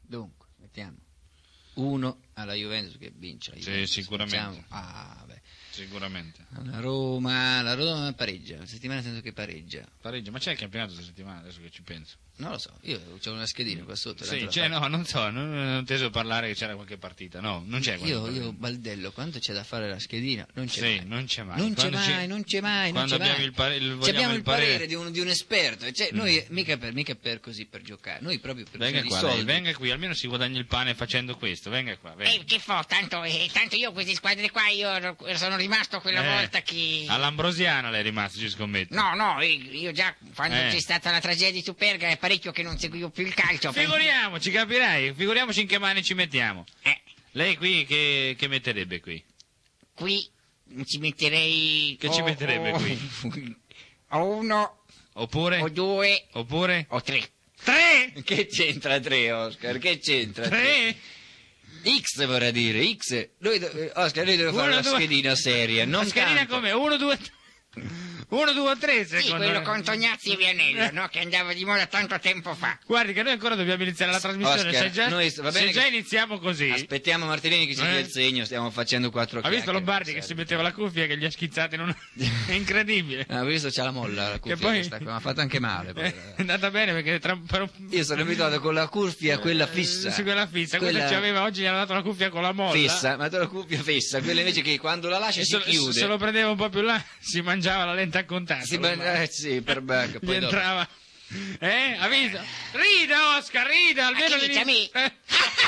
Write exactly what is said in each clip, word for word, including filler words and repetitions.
Dunque, mettiamo uno alla Juventus che vince. La Juventus. Sì, sicuramente. Facciamo... Ah, beh. Sicuramente. La Roma, la Roma pareggia, la settimana sento che pareggia. Pareggia, ma c'è il campionato questa settimana, adesso che ci penso. Non lo so, io c'ho una schedina qua sotto. Sì, c'è, no, non so, non, non ho inteso parlare che c'era qualche partita, no, non c'è qualche Io, partita. io baldello, quanto c'è da fare la schedina? Non c'è Sì, mai. non c'è mai. Non c'è Quando mai, ci- non c'è mai, non quando c'è abbiamo mai. il pare- il- Ci vogliamo abbiamo il il parere, parere di, un, di un esperto, cioè, Mm. noi mica per, mica per così per giocare, noi proprio per Venga i qua, soldi. lei, venga qui, almeno si guadagna il pane facendo questo, venga qua, venga. Eh, che fo, tanto, eh, tanto io queste squadre qua, io ero- sono rimasto quella Eh, volta che... All'Ambrosiana lei è rimasto, ci scommetto. No, no, io io già quando Eh. c'è stata la tragedia di Superga è parecchio che non seguivo più il calcio. Figuriamoci, capirai, figuriamoci in che mani ci mettiamo. Eh, Lei qui che, che metterebbe qui? qui ci metterei... Che ci o- metterebbe o- qui? O uno, Oppure? o due, Oppure? o tre. Tre? Che c'entra tre, Oscar? Che c'entra Tre? X vorrà dire, X. Noi do- eh, Oscar, noi dobbiamo fare Uno, una due- schedina seria, non La schedina tanto. come? Uno, due, uno, due o tre, Sì, secondo quello me. con Tognazzi e Vianello, no? Che andava di moda tanto tempo fa. Guardi che noi ancora dobbiamo iniziare la trasmissione. Oscar, se già, noi- va bene se già che- iniziamo così. Aspettiamo Martellini che ci dia Eh? il segno, stiamo facendo quattro Ha visto chiacchiere. Lombardi che si metteva la cuffia e che gli ha schizzato in un... È incredibile. Ah, ho visto c'ha la molla, la cuffia Che poi- questa qua, mi ha fatto anche male. poi. È andata bene perché tra... per un... Io sono abituato con la cuffia, quella fissa. Eh, Sì, quella fissa. Quella Quella ci aveva, oggi gli hanno dato la cuffia con la molla. fissa, ma tu la cuffia fissa, quella invece che quando la lasci E si se, chiude. se lo prendeva un po' più là, si mangiava la lente a contatto. Si Lombardi. man- eh, sì, per bacca. Gli Poi dopo- entrava. Eh? Ha visto? Rida, Oscar, rida, almeno chi dice a l'inizio- me? Eh.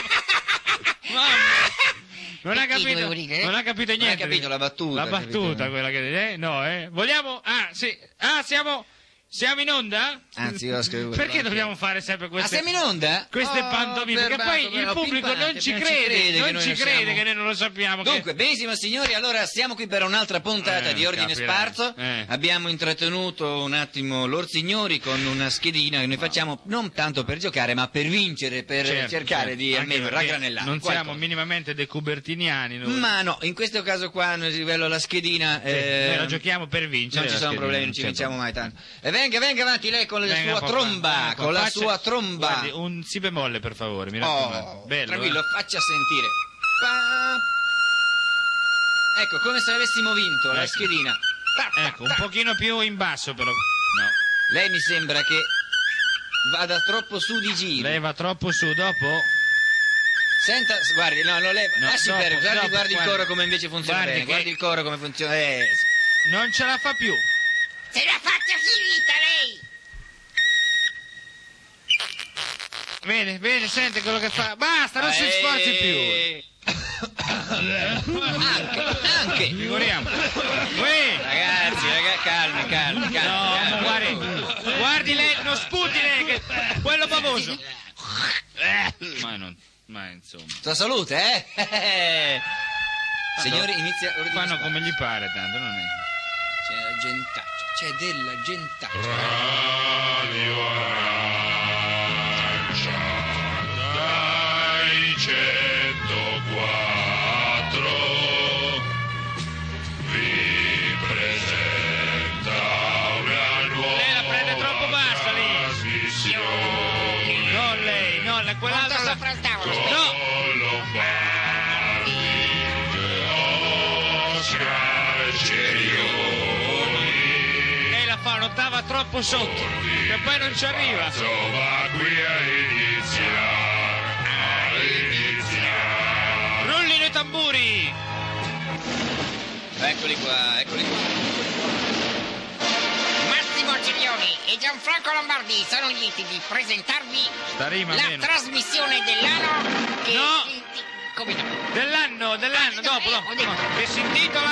Mamma. Non ha Perché capito, dovevo ridere? non ha capito Non ha niente. capito la battuta, La battuta, capito? quella che... Eh? No, eh? Vogliamo... Ah, sì. Ah, siamo... Siamo in onda? Anzi, Oscar, Perché dobbiamo fare sempre Ah, queste... siamo in onda? Queste Oh, pantomime, perché perbacco, poi il però, pubblico pimpante, non ci non crede, che non noi ci non crede siamo- che noi non lo sappiamo. che- Dunque, benissimo signori, allora siamo qui per un'altra puntata Eh, di Ordine capirai. Sparso. Eh. Abbiamo intrattenuto un attimo lor signori con una schedina che noi facciamo non tanto per giocare, ma per vincere, per Certo, cercare certo. di Anche almeno perché raggranellare. non qualcosa. siamo minimamente dei cubertiniani noi. Ma no, in questo caso qua, nel livello alla schedina, Sì, eh, noi la giochiamo per vincere. non ci la sono schedina, problemi, non ci c'è vinciamo problema. mai tanto. E venga, venga avanti lei con la Venga, sua papà, tromba, venga, con la faccia- sua tromba. Guardi, un si bemolle per favore, mi raccomando. Oh, Bello, tranquillo, eh? faccia sentire. Pa- Ecco, come se avessimo vinto la Ecco. schedina. Pa- pa- Ecco, un pochino più in basso però. No. Lei mi sembra che vada troppo su di giro. Lei va troppo su dopo. Senta, guardi, no, no, lei, No, lasci dopo, perdere, guardi, dopo, guardi il guardi. coro come invece funziona Guardi bene, che- guardi il coro come funziona. Eh, Non ce la fa più. Se la faccia finita lei! Vede, vede, sente quello che fa. Basta, non si eh, sforzi più. Anche, anche. Figuriamo. Uè. Ragazzi, ragazzi, calmi, calmi, calmi. No, calmi. ma guardi, guardi lei, non sputi lei, che quello bavoso. Eh, ma non, ma insomma. Sua salute, eh? Signori, inizia... Fanno come gli pare, tanto non è. C'è la gentaccia, c'è della gentaccia. Radio Arancia, dai centoquattro, vi presenta una nuova Lei la prende troppo bassa lì. trasmissione. Non lei, no, la- Monta quell'altra. sopra il tavolo. No. Con Lombardi, Oscar Cerioni. Lei la fa un'ottava troppo sotto, che poi non ci arriva. Insomma, qui a iniziare, a iniziare. Rullino i tamburi. Eccoli qua, eccoli qua. Massimo Cirioni e Gianfranco Lombardi sono lieti di presentarvi Sta rima la meno. trasmissione dell'anno che... No. Come no? Dell'anno, dell'anno, Ah, dopo, eh, dopo. ho detto. No, che si intitola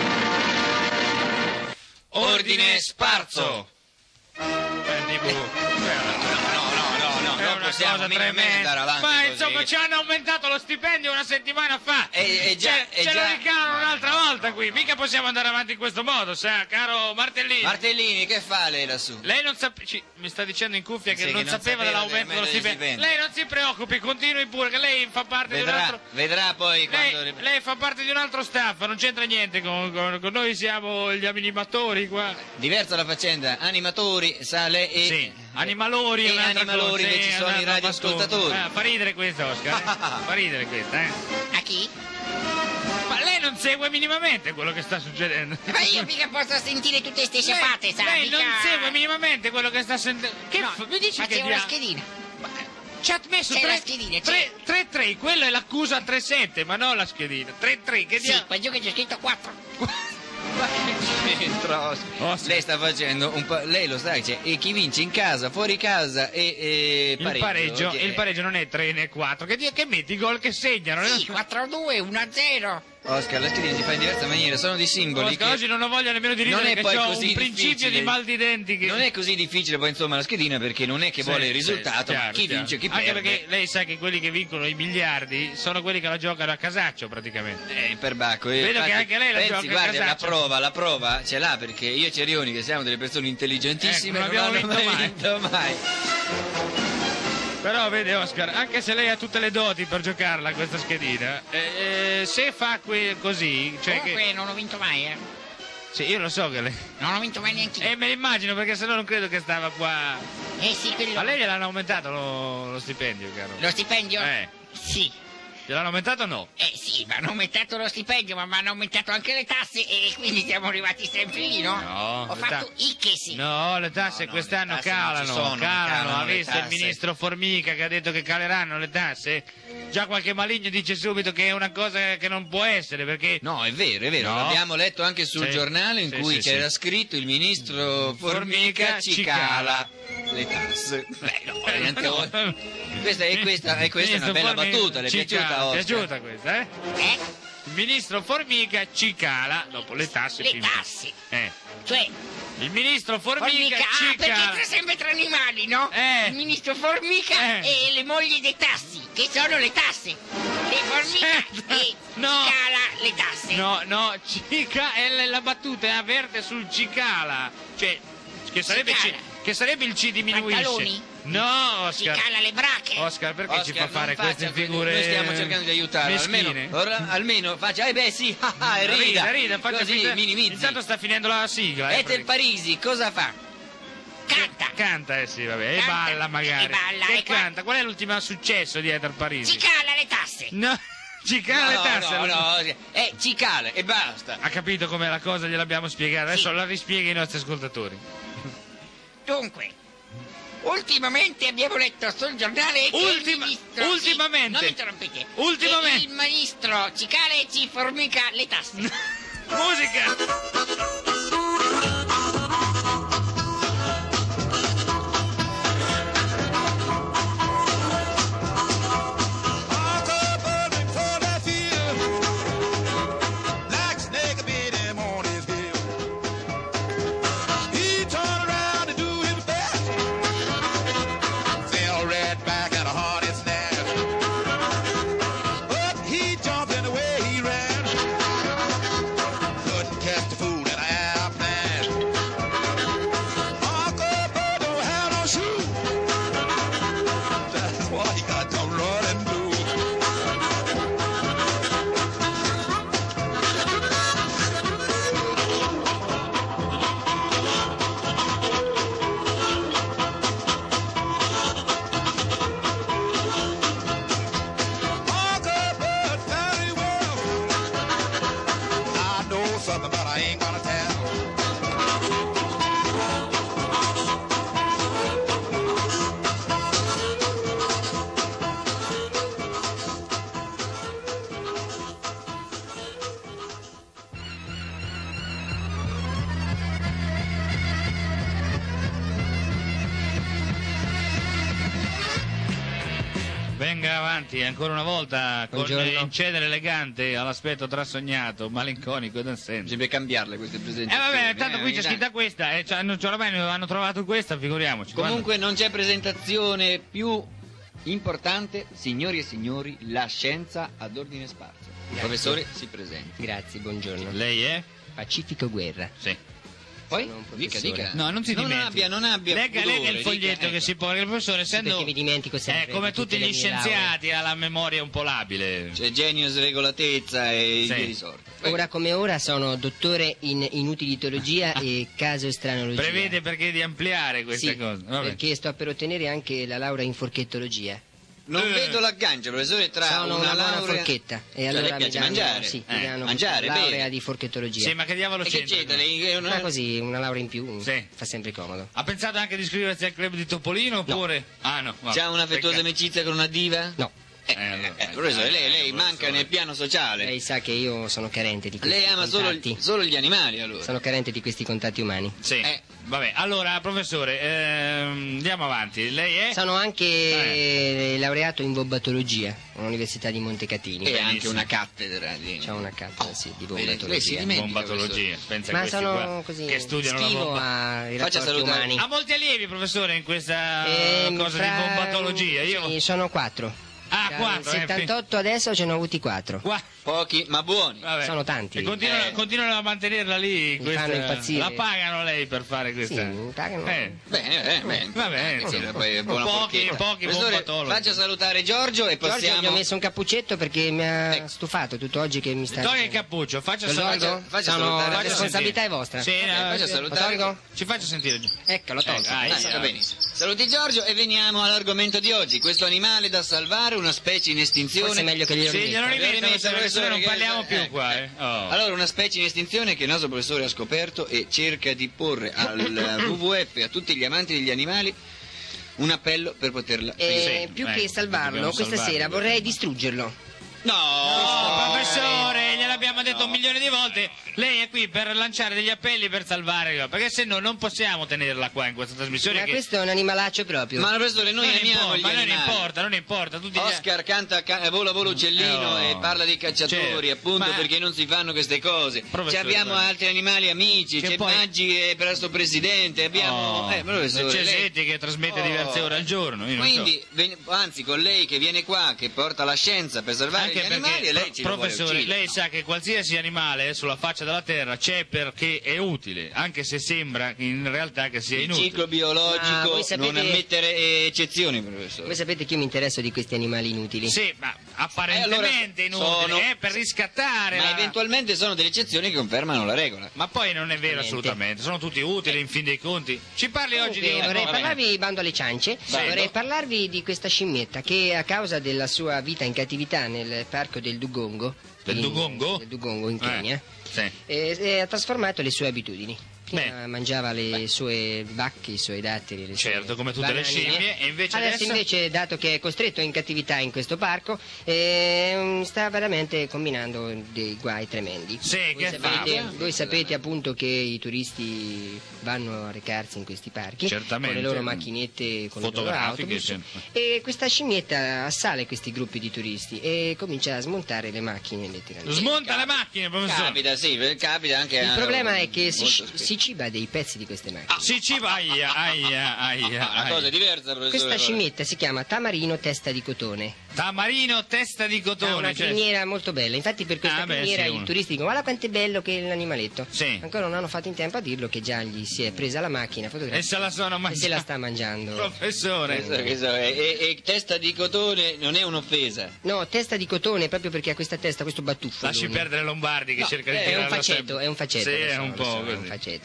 Ordine Sparso. Eh, tipo, No, no, no, no, è non una possiamo cosa minimamente tremenda. andare avanti Ma così. insomma ci hanno aumentato lo stipendio una settimana fa. E- e già- ce e ce già- lo ricavano un'altra volta qui. Mica possiamo andare avanti in questo modo, sa, caro Martellini. Martellini, che fa lei lassù? Lei non sap- ci- mi sta dicendo in cuffia che Sì, non, che non sapeva sapeva dell'aumento dello dell'aumento dello stipendio. stipendio. Lei non si preoccupi. preoccupi, continui pure, che lei fa parte di un Vedrà, altro... vedrà poi quando... Lei, lei fa parte di un altro staff, non c'entra niente con, con, con noi, siamo gli animatori qua. Diversa la faccenda, animatori, sale e... Sì, animalori e è un'altra animalori cosa, invece sì, sono i un'altra radioascoltatori. battuta. Eh, fa ridere questa, Oscar, eh? Fa ridere questa, eh? A chi? Ma lei non segue minimamente quello che sta succedendo. Ma io mica posso sentire tutte queste sciapate, sa? Lei mica... non segue minimamente quello che sta sentendo. Che No, f- mi dici che facevo la dia- schedina. Ci ha messo C'è la schedina, c'è. tre tre, quello è l'accusa tre sette, ma non la schedina. tre tre, che Sì, dia... qua giù che c'è scritto quattro. Ma che c'entra, Oscar? Oscar. Lei sta facendo un po'... Lei lo sa, cioè, e chi vince in casa, fuori casa e, e Il pareggio. pareggio, che- il pareggio non è tre né quattro, che, dia- che metti i gol che segnano. Sì, quattro a due, uno a zero. Oscar, la schedina si fa in diversa maniera, sono di simboli Oscar, che... oggi non ho voglia nemmeno di Non ridere è che poi ho così un principio difficile. di mal di denti che... Non è così difficile poi insomma la schedina perché non è che Sì, vuole il sì, risultato, ma chiaro, chi chiaro. vince, chi Anche perde. perché lei sa che quelli che vincono i miliardi sono quelli che la giocano a casaccio praticamente. Eh, per Bacco, eh, Vedo che infatti, anche lei la pensi, gioca a guarda, la casaccio. prova, la prova ce l'ha perché io e Cerioni che siamo delle persone intelligentissime Ecco, non non hanno abbiamo mai vinto vinto mai. Però vede Oscar, anche se lei ha tutte le doti per giocarla questa schedina, eh, eh, se fa que- così, cioè Comunque che... non ho vinto mai, eh. Sì, io lo so che lei... Non ho vinto mai neanche io. E me l'immagino perché sennò non credo che stava qua... Eh sì, quello... A lei gliel'hanno aumentato lo, lo stipendio, caro? Lo stipendio? Eh. Sì. Gliel'hanno aumentato o no? Eh sì, mi hanno aumentato lo stipendio, ma mi hanno aumentato anche le tasse e quindi siamo arrivati sempre lì, no? No, Ho le fatto ta- i che sì. No, le tasse No, no, quest'anno le tasse non ci calano, sono, non calano. calano Ha le visto il tasse. ministro Formica che ha detto che caleranno le tasse? Già qualche maligno dice subito che è una cosa che non può essere perché... No, è vero, è vero, No. l'abbiamo letto anche sul Sì. giornale in Sì, cui sì, c'era sì. scritto il ministro Formica Formica ci ci cala. cala le tasse. Beh, no, Eh, niente no. voi. Questa è, questa, è, questa è una Ministro bella Formica battuta, le è ci piaciuta cala. Oscar? piaciuta questa, eh? Eh? Il ministro Formica ci cala dopo le tasse. Le fino- tasse. Eh. Cioè, Il ministro Formica, Formica, ah, ci perché cala. tra sempre tra animali, no? Eh. Il ministro Formica Eh. e le mogli dei tassi, che sono le tasse. Le Formica Certo. e No. cala le tasse. No, no, cica è la, la battuta è averte sul cicala. Cioè, che sarebbe, Cicala. ci- che sarebbe il C diminuisce. Pantaloni? No, Si Oscar. cala le brache. Oscar, perché Oscar, ci fa non fare faccia queste que- figure? Noi stiamo cercando di aiutarlo, meschine? almeno, ora- almeno faccia, eh beh sì, ah, ah, e rida, rida, rida, faccia così finta- minimizzi. Intanto sta finendo la sigla. eh, Etel Parisi, cosa fa? Canta. Canta, eh sì, vabbè, e Canta, balla magari. e balla, Che e qua- canta? Qual è l'ultimo successo di Eter Parisi? Si cala le tasse. No, ci cala le No, tasse. no, no, eh, cicale e basta. Ha capito com'è la cosa, gliel'abbiamo spiegata. Adesso Sì. la rispieghi ai nostri ascoltatori. Dunque, ultimamente abbiamo letto sul giornale che Ultima- il ministro... ultimamente. Sì, non mi interrompete. Ultimamente. Che il ministro Cicale ci formica le tasse. Musica! Something, but I ain't gonna tell. Venga avanti ancora una volta con Buongiorno. incedere elegante all'aspetto trasognato, malinconico ed assente. Bisogna cambiarle queste Eh presentazioni. vabbè, tanto qui c'è dai. scritta questa, eh, cioè, non- cioè, ormai hanno trovato questa, figuriamoci. Comunque non c'è presentazione più importante, signori e signori, la scienza ad ordine sparso. Il professore si presenti. Grazie, buongiorno. Quando- Lei è? Pacifico Guerra. Sì. Poi? sono un Dica, professore. dica. No, non si non dimentichi. abbia, non abbia Legga, pudore, legga il dica, foglietto che ecco. si pone, il professore, essendo perché mi dimentico sempre eh, come di tutti tutte gli le mie scienziati ha la memoria un po' labile. C'è genio, sregolatezza e Sì. via di sorte. Ora come ora sono dottore in inutilitologia e casostranologia. Prevede perché di ampliare questa Sì, cosa. Vabbè. perché sto per ottenere anche la laurea in forchettologia. Non Eh. vedo l'aggancio, professore, tra Sono una, una, buona laurea... forchetta e Cioè, allora le mi piace danno, mangiare? sì, Eh, mi danno mangiare, questa laurea bene. di forchettologia. Sì, ma che diavolo E che c'entra? c'entra? Lei è una... Ma così, una laurea in più Sì. fa sempre comodo. Ha pensato anche di iscriversi al club di Topolino oppure? Ah no. vabbè. C'ha un'affettuosa Peccato. amicizia con una diva? No, Eh, Eh, allora, eh, professore, lei, lei eh, manca professore. nel piano sociale. lei sa che io sono carente di questi Lei ama solo, contatti. solo gli animali, allora. Sono carente di questi contatti umani. Sì. Eh. Vabbè, allora, professore, ehm, andiamo avanti. Lei è? Sono anche Eh. laureato in bobbatologia all'Università di Montecatini. E anche Benissimo. una cattedra di... C'ho una cattedra, sì, di Vede, lei si bobbatologia. dimentica, Bombatologia. Pensa a Ma questi sono qua così che studiano la schivo bomba. ai Faccia rapporti salutare- umani. Ha molti allievi, professore, in questa Ehm, cosa fra- di bombatologia. Io... Sì, sono quattro. Ah, Dal quattro. eh, settantotto adesso ce ne ho avuti quattro. Qua... Pochi, ma buoni. Vabbè. Sono tanti. E continuano, Eh. continuano a mantenerla lì. Mi questa- fanno impazzire. La pagano lei per fare Sì, questa? mi pagano. Eh. Bene, eh, bene. Va bene, Sì, insomma. poi è buona Pochi, forchetta. pochi Professore, bombatologi. faccia salutare Giorgio e Giorgio possiamo... gli ho messo un cappuccetto perché mi ha Ecco. stufato tutto oggi che mi sta... Togli il cappuccio, faccia Lo salutare. tolgo? faccia Sono- salutare- la faccia responsabilità sentire. è vostra. Sì, Eh, no, faccia sì. salutare. Lo tolgo? Ci faccia sentire. Ecco, lo tolgo. Eh, ah, Ah, sì, va benissimo. Saluti Giorgio e veniamo all'argomento di oggi. Questo animale da salvare, una specie in estinzione. Forse è meglio che glielo Sì, rimetta. glielo rimettono, Rimetta, perché se no non che- parliamo più eh, qua. Eh. Oh. Allora, una specie in estinzione che il nostro professore ha scoperto e cerca di porre al W W F e a tutti gli amanti degli animali un appello per poterla E Sì, più eh, che salvarlo, dobbiamo questa salvarlo. sera vorrei distruggerlo. No, Oh, professore, gliel'abbiamo detto No. un milione di volte. Lei è qui per lanciare degli appelli per salvare, perché se no non possiamo tenerla qua in questa trasmissione. Ma che... questo è un animalaccio proprio. Ma professore, noi non amiamo importa, gli ma non animali. importa, non importa. Tutti gli... Oscar canta ca- vola vola uccellino Eh, oh. e parla dei cacciatori, Certo, appunto ma- perché non si fanno queste cose. Professore, Cioè, abbiamo guarda. altri animali amici, Che c'è poi- Maggi che è presto presidente, abbiamo Oh, eh, professore, c'è lei- Setti che trasmette Oh. diverse ore al giorno. Io non so. Quindi, ven- anzi, con lei che viene qua, che porta la scienza per salvare Anche gli perché, animali, e lei pro- ci lo vuole professore, uccidere. lei sa che qualsiasi animale sulla faccia della terra c'è perché è utile, anche se sembra in realtà che sia Il inutile. ciclo Ma biologico voi sapete- non ammettere eccezioni, professore. Voi sapete che io mi interesso di questi animali inutili. Sì, ma apparentemente Eh, allora, inutile, sono- è per riscattare. Ma la- eventualmente sono delle eccezioni che confermano la regola. Ma poi non è vero Esattamente. assolutamente, sono tutti utili in fin dei conti. Ci parli oggi di Comunque, una vorrei cosa. parlarvi, bando alle ciance, Bando. vorrei parlarvi di questa scimmietta che a causa della sua vita in cattività nel parco del Dugongo, Del in- Dugongo? del Dugongo in Kenya, Sì. eh, eh, ha trasformato le sue abitudini. Prima Beh. mangiava le sue vacche, i suoi datteri, le Certo, sue come tutte le bananine. scimmie, e invece adesso? invece, dato che è costretto in cattività in questo parco, eh, sta veramente combinando dei guai tremendi. Sì, voi, che sapete, fa? voi sapete appunto che i turisti vanno a recarsi in questi parchi Certamente. con le loro macchinette, con i loro Fotografiche, autobus, certo. e questa scimmietta assale questi gruppi di turisti e comincia a smontare le macchine letteralmente. Smonta le macchine, professore. Capita, sì, capita anche Il a- problema è che si, molto spesso. si ciba dei pezzi di queste macchine. Si ciba, aia, aia, aia, Ah, una cosa aia. diversa, professore. Questa scimmietta si chiama tamarino testa di cotone. Tamarino, testa di Ha cotone. una cioè- criniera molto bella. Infatti, per questa Ah, beh, criniera sì, i uno. turisti dicono: guarda quanto è bello che è l'animaletto. Sì. Ancora non hanno fatto in tempo a dirlo che già gli si è presa la macchina fotografica E se la sono e mangiata. se la sta mangiando. Professore. Questo- questo è- e, e testa di cotone non è un'offesa. No, testa di cotone proprio perché ha questa testa, questo battuffo. Lasci lui. perdere Lombardi che No, cerca di è un È un tirarla facetto, sempre. è un facetto. Sì, lo è so, un lo po' so, è così. un facetto.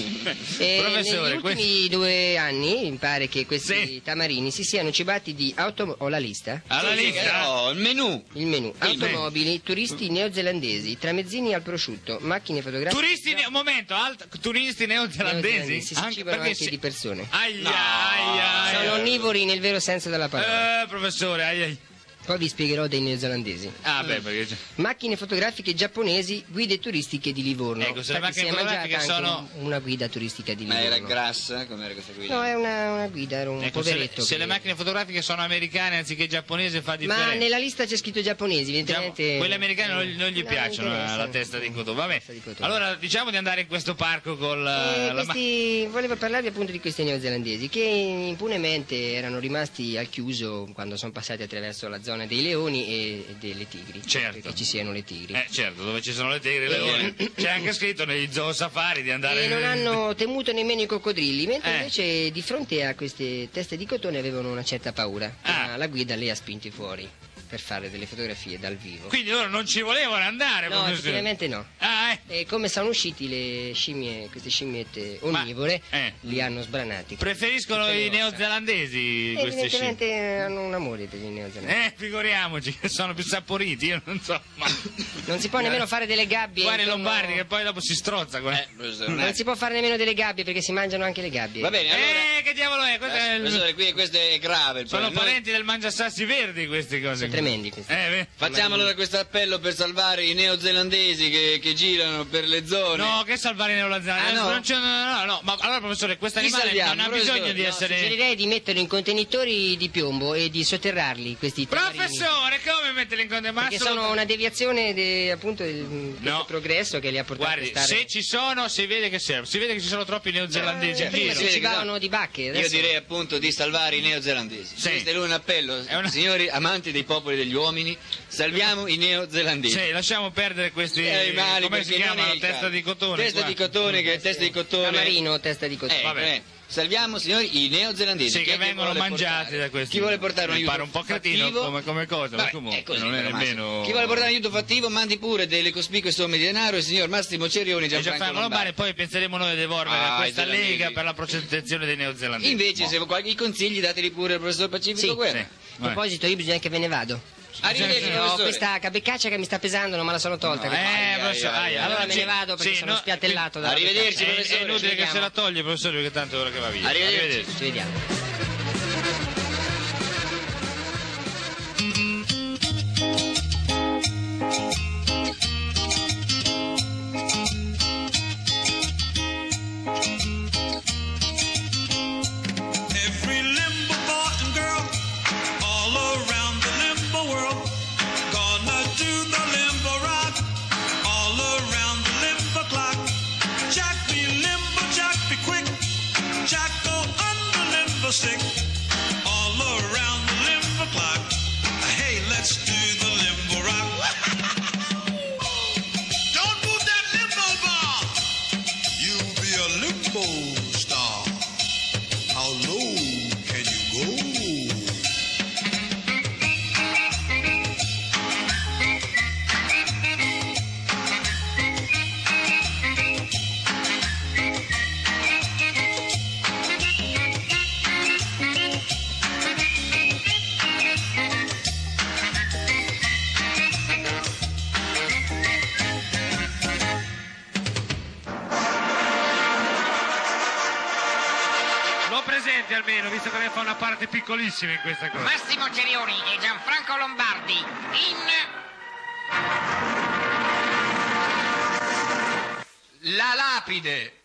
E Professore, negli questo- ultimi due anni mi pare che questi Sì. tamarini si siano cibati di auto... Ho la lista? Alla Sì, lista. oh, il menù. Il menù: Il automobili, turisti neozelandesi, tramezzini al prosciutto, macchine fotografiche. Turisti, ne- un momento, alt- turisti neozelandesi? Neozelandesi, si cibano anche si- di persone. Aia, No. aia, aia. Sono onnivori nel vero senso della parola. Eh, professore, aia, aia. Poi vi spiegherò dei neozelandesi. Ah, beh, perché... c'è- Macchine fotografiche giapponesi, guide turistiche di Livorno. Ecco, se le Infatti macchine si è fotografiche mangiata anche sono- un- una guida turistica di Ma Livorno. era grassa? Com'era questa guida? No, è una, una guida, era un Ecco, se, le, poveretto. se che- le macchine fotografiche sono americane anziché giapponesi fa differenza. Ma nella lista c'è scritto giapponesi, Diciamo, evidentemente. quelle americane non, non gli No, piacciono non interessa. la testa di cotone. Vabbè. Testa di cotone. Allora diciamo di andare in questo parco con la, Eh, la ma- questi- volevo parlarvi appunto di questi neozelandesi che impunemente erano rimasti al chiuso quando sono passati attraverso la zona zona dei leoni e delle tigri, Certo. perché ci siano le tigri. Eh, certo, dove ci sono le tigri e le leoni. C'è anche scritto negli zoo safari di andare... E non hanno temuto nemmeno i coccodrilli, mentre Eh. invece di fronte a queste teste di cotone avevano una certa paura. Ah. Ma la guida li ha spinti fuori per fare delle fotografie dal vivo. Quindi loro non ci volevano andare, No, professore. effettivamente no. Ah, eh. E come sono usciti le scimmie, queste scimmiette onnivore, Ma- eh. li hanno sbranati. Preferiscono Tutte le i ossa. neozelandesi questi scimmie. Evidentemente hanno un amore per i neozelandesi. Eh, figuriamoci, che sono più saporiti, io non so. Ma... Non si può nemmeno fare delle gabbie. Guarda i intorno- Lombardi che poi dopo si strozza. guarda. Eh, professore, un Non attimo. si può fare nemmeno delle gabbie perché si mangiano anche le gabbie. Va bene, allora... Eh, che diavolo è? Questo è Eh, il- professore, qui, questo è grave. il Sono problema. Noi parenti del mangiasassi verdi queste cose. Sono tremendi questi. Eh, beh. Facciamo allora questo appello per salvare i neozelandesi che, che girano per le zone. No, che salvare i neozelandesi. Ah, no? Non c'è- no, no, no, ma allora professore, questo Chi animale salviamo, non ha professore? bisogno di No, essere... Suggerirei di metterlo in contenitori di piombo e di sotterrarli questi tamarini. Professore, come metterli in conto? Ma Perché sono- sono una deviazione de- appunto di questo No. progresso che li ha portati Guardi, a stare. se ci sono, si vede che serve. Si vede che ci sono troppi neozelandesi Eh, in prima giro. si vede che cibavano no. di bacche. Io Adesso... direi appunto di salvare i neozelandesi. Sì. Questo è lui un appello. È una- Signori amanti dei popoli degli uomini, salviamo i neozelandesi. Sì, lasciamo perdere questi... Eh, animali, come si perché non è chiamano? il Testa caso. di cotone. Testa qua. di cotone, che è testa di cotone. Tamarino, testa di cotone. Eh, Vabbè. eh, Salviamo, signori, i neozelandesi. Sì, Chi che è vengono vuole mangiati portare? da questi. Chi vuole portare un Mi aiuto pare un po' cretino fattivo? come, come cosa, ma Vabbè, comunque è così, non è però, Massimo. nemmeno... Chi vuole portare un aiuto fattivo mandi pure delle cospicue somme di denaro il signor Massimo Cerioni E Gianfranco Gianfranco Lombardi. Lombardi, poi penseremo noi ad evolvere Ah, questa i zelandesi. lega per la protezione dei neozelandesi. Invece, Boh. se qualche consigli dateli pure al professor Pacifico Sì, Guerra. sì. A proposito, io bisogna che ve ne vado. Arrivederci, Sì, Ho professore. questa cabeccaccia che mi sta pesando, non me la sono tolta. Eh, questa. professore, ai, ai, ai, ai. allora me ci- ne vado perché sì, sono no, spiattellato dalla Arrivederci, È, beccaccia. professore. è inutile ci che se vediamo. la toglie, professore, perché tanto è ora che va via. Arrivederci. Ci vediamo. Every limbo boy and girl all around the limbo world gonna do the limbo rock all around the limbo clock. Jack be limbo, Jack be quick, Jack go under limbo stick all around the limbo clock. Hey, let's do the limbo rock. Don't move that limbo bar. You'll be a limbo star. How low can you go? Lo presenti almeno, visto che lei fa una parte piccolissima in questa cosa. Massimo Cerioni e Gianfranco Lombardi in La lapide.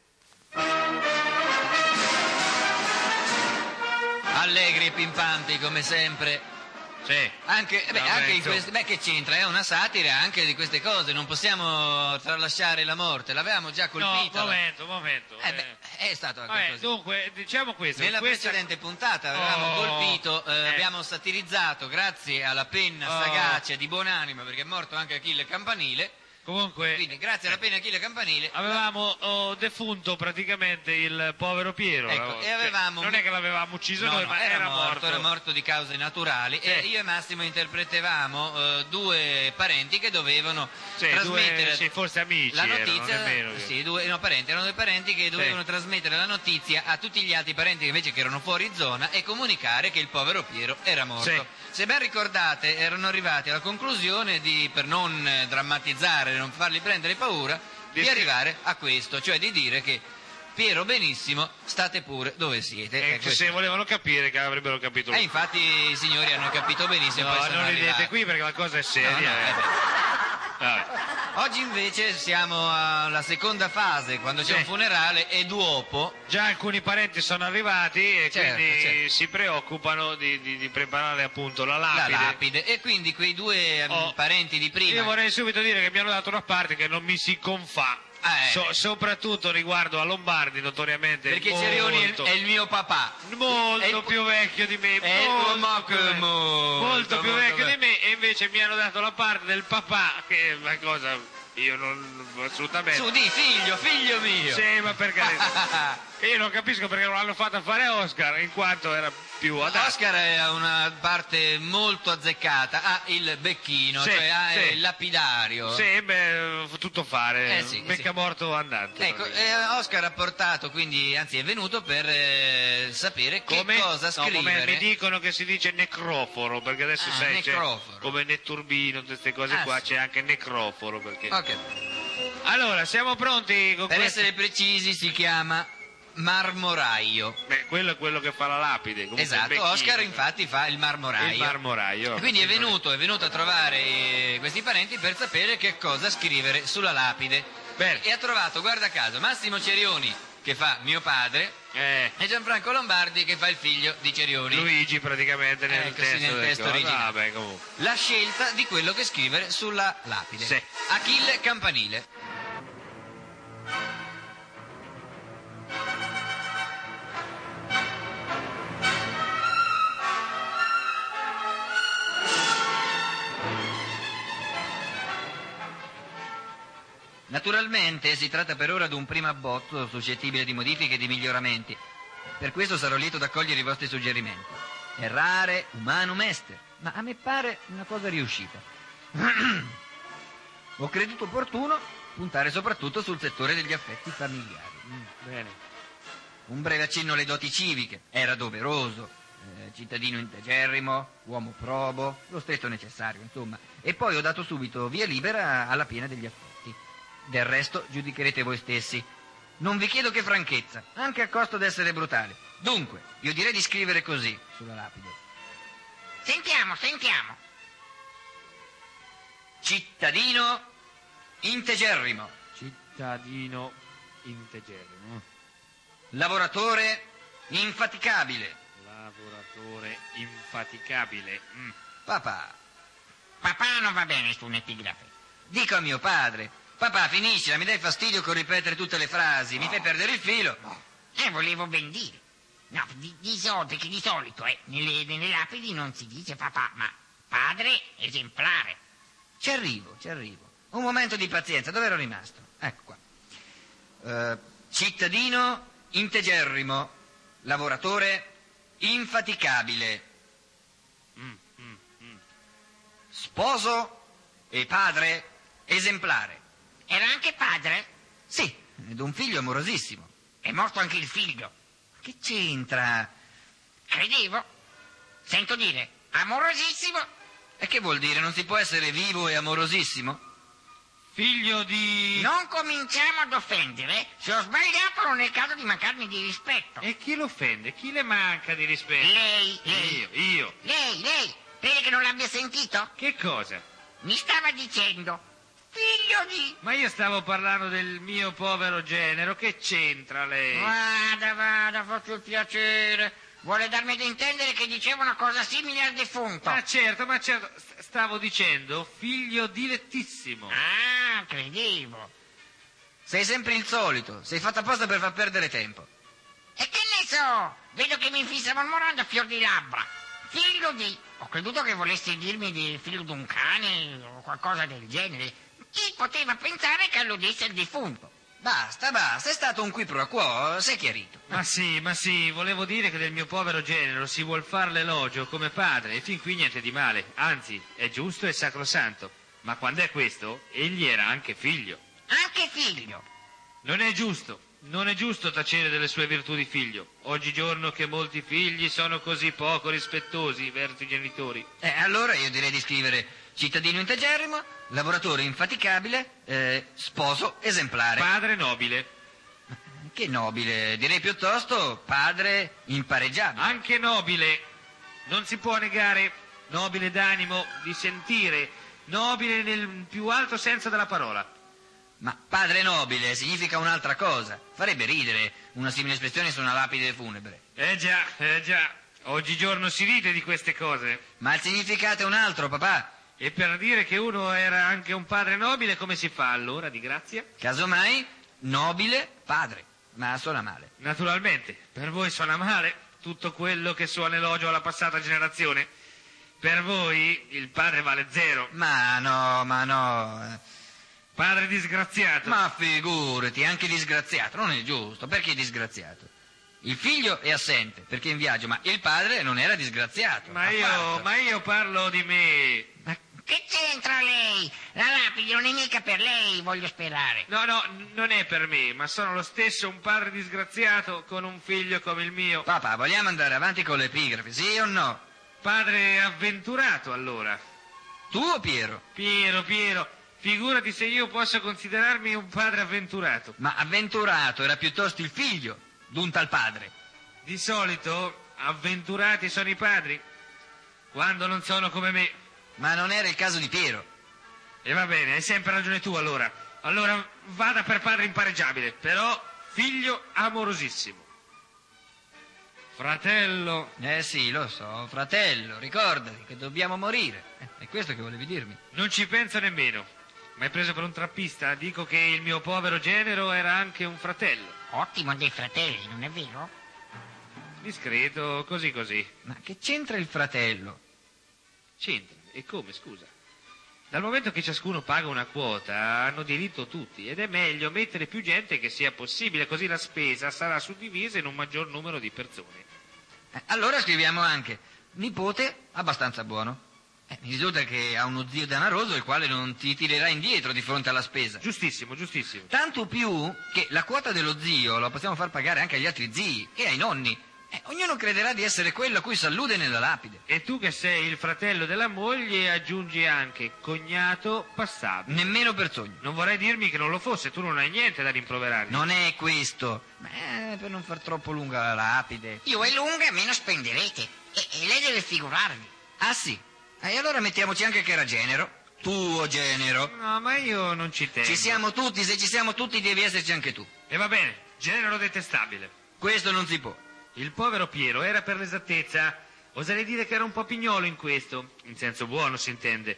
Allegri e pimpanti come sempre. Sì. Anche, beh, Vabbè, anche in insomma. queste, beh, che c'entra? È una satira anche di queste cose. Non possiamo tralasciare la morte. L'avevamo già No, colpita. un momento, un momento. Eh, beh, è stato anche Vabbè, così. dunque, diciamo questo. Nella questa... precedente puntata avevamo Oh, colpito, eh, eh. abbiamo satirizzato grazie alla penna Oh. sagacia di Buonanima, perché è morto anche Achille Campanile. Comunque, Quindi, grazie alla penna di Achille Campanile. avevamo oh, defunto praticamente il povero Piero. Ecco, una volta. e avevamo- Non è che l'avevamo ucciso No, noi, no, ma era, era, morto, era morto di cause naturali Sì. e io e Massimo interpretavamo eh, due parenti che dovevano Sì, trasmettere due, sì, forse amici la erano, notizia. non è vero che- Sì, due, no, parenti, erano due parenti che dovevano trasmettere la notizia a tutti gli altri parenti che invece che erano fuori zona e comunicare che il povero Piero era morto. Sì. Se ben ricordate, erano arrivati alla conclusione di, per non eh, drammatizzare, non farli prendere paura, di, Di- arrivare a questo, cioè di dire che Piero benissimo, state pure dove siete. E Eh, che questo- se volevano capire che avrebbero capito e loro. infatti i signori hanno capito benissimo. No, poi sono non ridete arrivati. qui perché la cosa è seria. No, no, eh. eh beh. Vabbè. Oggi invece siamo alla seconda fase, quando c'è Sì. un funerale e dopo. Già alcuni parenti sono arrivati e Certo, quindi certo. si preoccupano di, di- di preparare appunto la La lapide. lapide. E quindi quei due ehm, Oh, parenti di prima. Io vorrei subito dire che mi hanno dato una parte che non mi si confà. Ah, eh, So- beh. soprattutto riguardo a Lombardi, notoriamente. Perché molto, Cerioni è, è il mio papà. molto È il- più vecchio di me. è il- molto ma più che vecchio. molto, Molto più molto vecchio di vecchio. invece mi hanno dato la parte del papà, che è una cosa... Io non... assolutamente... Su, di, figlio, figlio mio! Sì, ma per carità. Io non capisco perché non l'hanno fatta fare a Oscar, in quanto era più adatto. Oscar ha una parte molto azzeccata, ha il becchino, Sì, cioè ha sì. il lapidario. Sì, beh, tutto fare, Eh sì, becca sì. morto andante. Ecco, eh, Oscar ha portato, quindi, anzi è venuto per eh, sapere Come? che cosa No, come scrivere. mi dicono che si dice necroforo, perché adesso Ah, sai, c'è necroforo. come netturbino, tutte queste cose Ah, qua, sì. c'è anche necroforo. Perché... Ok. Allora, siamo pronti con Per questo? essere precisi si chiama marmoraio. Beh, quello è quello che fa la lapide. comunque il Esatto, becchino. Oscar infatti fa il marmoraio. Il marmoraio. E quindi è venuto, è venuto a trovare eh, questi parenti per sapere che cosa scrivere sulla lapide. Bene. E ha trovato, guarda caso, Massimo Cerioni, che fa mio padre, Eh, e Gianfranco Lombardi, che fa il figlio di Cerioni. Luigi praticamente nel Ecco, sì, testo, nel del testo coso. originale. Vabbè, comunque. La scelta di quello che scrivere sulla lapide. Sì. Achille Campanile. Naturalmente si tratta per ora di un primo abbozzo suscettibile di modifiche e di miglioramenti. Per questo sarò lieto d'accogliere i vostri suggerimenti. Errare, humanum est, ma a me pare una cosa riuscita. Ho creduto opportuno puntare soprattutto sul settore degli affetti familiari. Mm. Bene. Un breve accenno alle doti civiche, era doveroso, eh, cittadino integerrimo, uomo probo, lo stretto necessario, insomma. E poi ho dato subito via libera alla piena degli affetti. Del resto giudicherete voi stessi. Non vi chiedo che franchezza, anche a costo d'essere brutale. Dunque, io direi di scrivere così, sulla lapide. Sentiamo, sentiamo. Cittadino integerrimo, Cittadino integerrimo. lavoratore infaticabile, Lavoratore infaticabile. Mm. papà. Papà non va bene su un'epigrafe. Dico a mio padre, papà finiscila, mi dai fastidio con ripetere tutte le frasi, mi fai perdere il filo. Eh, volevo ben dire. No, di, di solito, che di solito, eh, nelle, nelle lapidi non si dice papà, ma padre esemplare. Ci arrivo, ci arrivo. Un momento di pazienza, dove ero rimasto? Ecco qua. Eh, cittadino integerrimo, lavoratore infaticabile, Mm, mm, mm. sposo e padre esemplare. Era anche padre? Sì, ed un figlio amorosissimo. È morto anche il figlio. Che c'entra? Credevo. Sento dire, amorosissimo. E che vuol dire? Non si può essere vivo e amorosissimo? Figlio di... Non cominciamo ad offendere. Se ho sbagliato non è il caso di mancarmi di rispetto. E chi l'offende? Chi le manca di rispetto? Lei, lei. Io, io. Lei, lei. Crede che non l'abbia sentito? Che cosa? Mi stava dicendo, figlio di... Ma io stavo parlando del mio povero genero, che c'entra lei? Vada, vada, faccio il piacere. Vuole darmi ad intendere che diceva una cosa simile al defunto. Ma certo, ma certo, st- stavo dicendo figlio dilettissimo. Ah, credevo. Sei sempre il solito, sei fatto apposta per far perdere tempo. E che ne so? Vedo che mi fissa mormorando a fior di labbra. Figlio di... Ho creduto che volessi dirmi di figlio di un cane o qualcosa del genere. Chi poteva pensare che alludesse al defunto? Basta, basta, è stato un qui pro quo, sei chiarito. Ma sì, ma sì, volevo dire che del mio povero genero si vuol far l'elogio come padre e fin qui niente di male, anzi, è giusto e sacrosanto. Ma quando è questo, egli era anche figlio. Anche figlio. Non è giusto, non è giusto tacere delle sue virtù di figlio. Oggigiorno che molti figli sono così poco rispettosi verso i genitori. Eh, allora io direi di scrivere cittadino integerrimo, lavoratore infaticabile, eh, sposo esemplare. Padre nobile. Che nobile, direi piuttosto padre impareggiabile. Anche nobile, non si può negare, nobile d'animo, di sentire, nobile nel più alto senso della parola. Ma padre nobile significa un'altra cosa. Farebbe ridere una simile espressione su una lapide funebre. Eh già, eh già, oggigiorno si ride di queste cose. Ma il significato è un altro, papà. E per dire che uno era anche un padre nobile, come si fa allora, di grazia? Casomai, nobile padre. Ma suona male. Naturalmente, per voi suona male tutto quello che suona elogio alla passata generazione. Per voi il padre vale zero. Ma no, ma no. Padre disgraziato. Ma figurati, anche disgraziato, non è giusto. Perché disgraziato? Il figlio è assente perché è in viaggio, ma il padre non era disgraziato. Ma io, affatto. ma io parlo di me. Che c'entra lei? La lapide non è mica per lei, voglio sperare. No, no, non è per me, ma sono lo stesso un padre disgraziato con un figlio come il mio. Papà, vogliamo andare avanti con l'epigrafe, sì o no? Padre avventurato, allora. Tu o Piero? Piero, Piero, figurati se io posso considerarmi un padre avventurato. Ma avventurato era piuttosto il figlio d'un tal padre. Di solito avventurati sono i padri, quando non sono come me. Ma non era il caso di Piero. E va bene, hai sempre ragione tu allora. Allora vada per padre impareggiabile, però figlio amorosissimo. Fratello. Eh sì, lo so, fratello, ricordati che dobbiamo morire. Eh, è questo che volevi dirmi. Non ci penso nemmeno. Mi hai preso per un trappista? Dico che il mio povero genero era anche un fratello. Ottimo dei fratelli, non è vero? Discreto, così così. Ma che c'entra il fratello? C'entra. E come, scusa? Dal momento che ciascuno paga una quota, hanno diritto tutti, ed è meglio mettere più gente che sia possibile, così la spesa sarà suddivisa in un maggior numero di persone. Eh, allora scriviamo anche nipote abbastanza buono. Eh, mi risulta che ha uno zio danaroso il quale non ti tirerà indietro di fronte alla spesa. Giustissimo, giustissimo. Tanto più che la quota dello zio la possiamo far pagare anche agli altri zii e ai nonni. Eh, ognuno crederà di essere quello a cui s'allude nella lapide. E tu che sei il fratello della moglie aggiungi anche cognato passabile. Nemmeno per sogno. Non vorrei dirmi che non lo fosse, tu non hai niente da rimproverarmi. Non è questo. Beh, per non far troppo lunga la lapide. Più è lunga, meno spenderete. E, e lei deve figurarvi. Ah sì? E allora mettiamoci anche che era genero. Tuo genero. No, ma io non ci tengo. Ci siamo tutti, se ci siamo tutti devi esserci anche tu. E va bene, genero detestabile. Questo non si può. Il povero Piero era per l'esattezza, oserei dire che era un po' pignolo in questo, in senso buono si intende.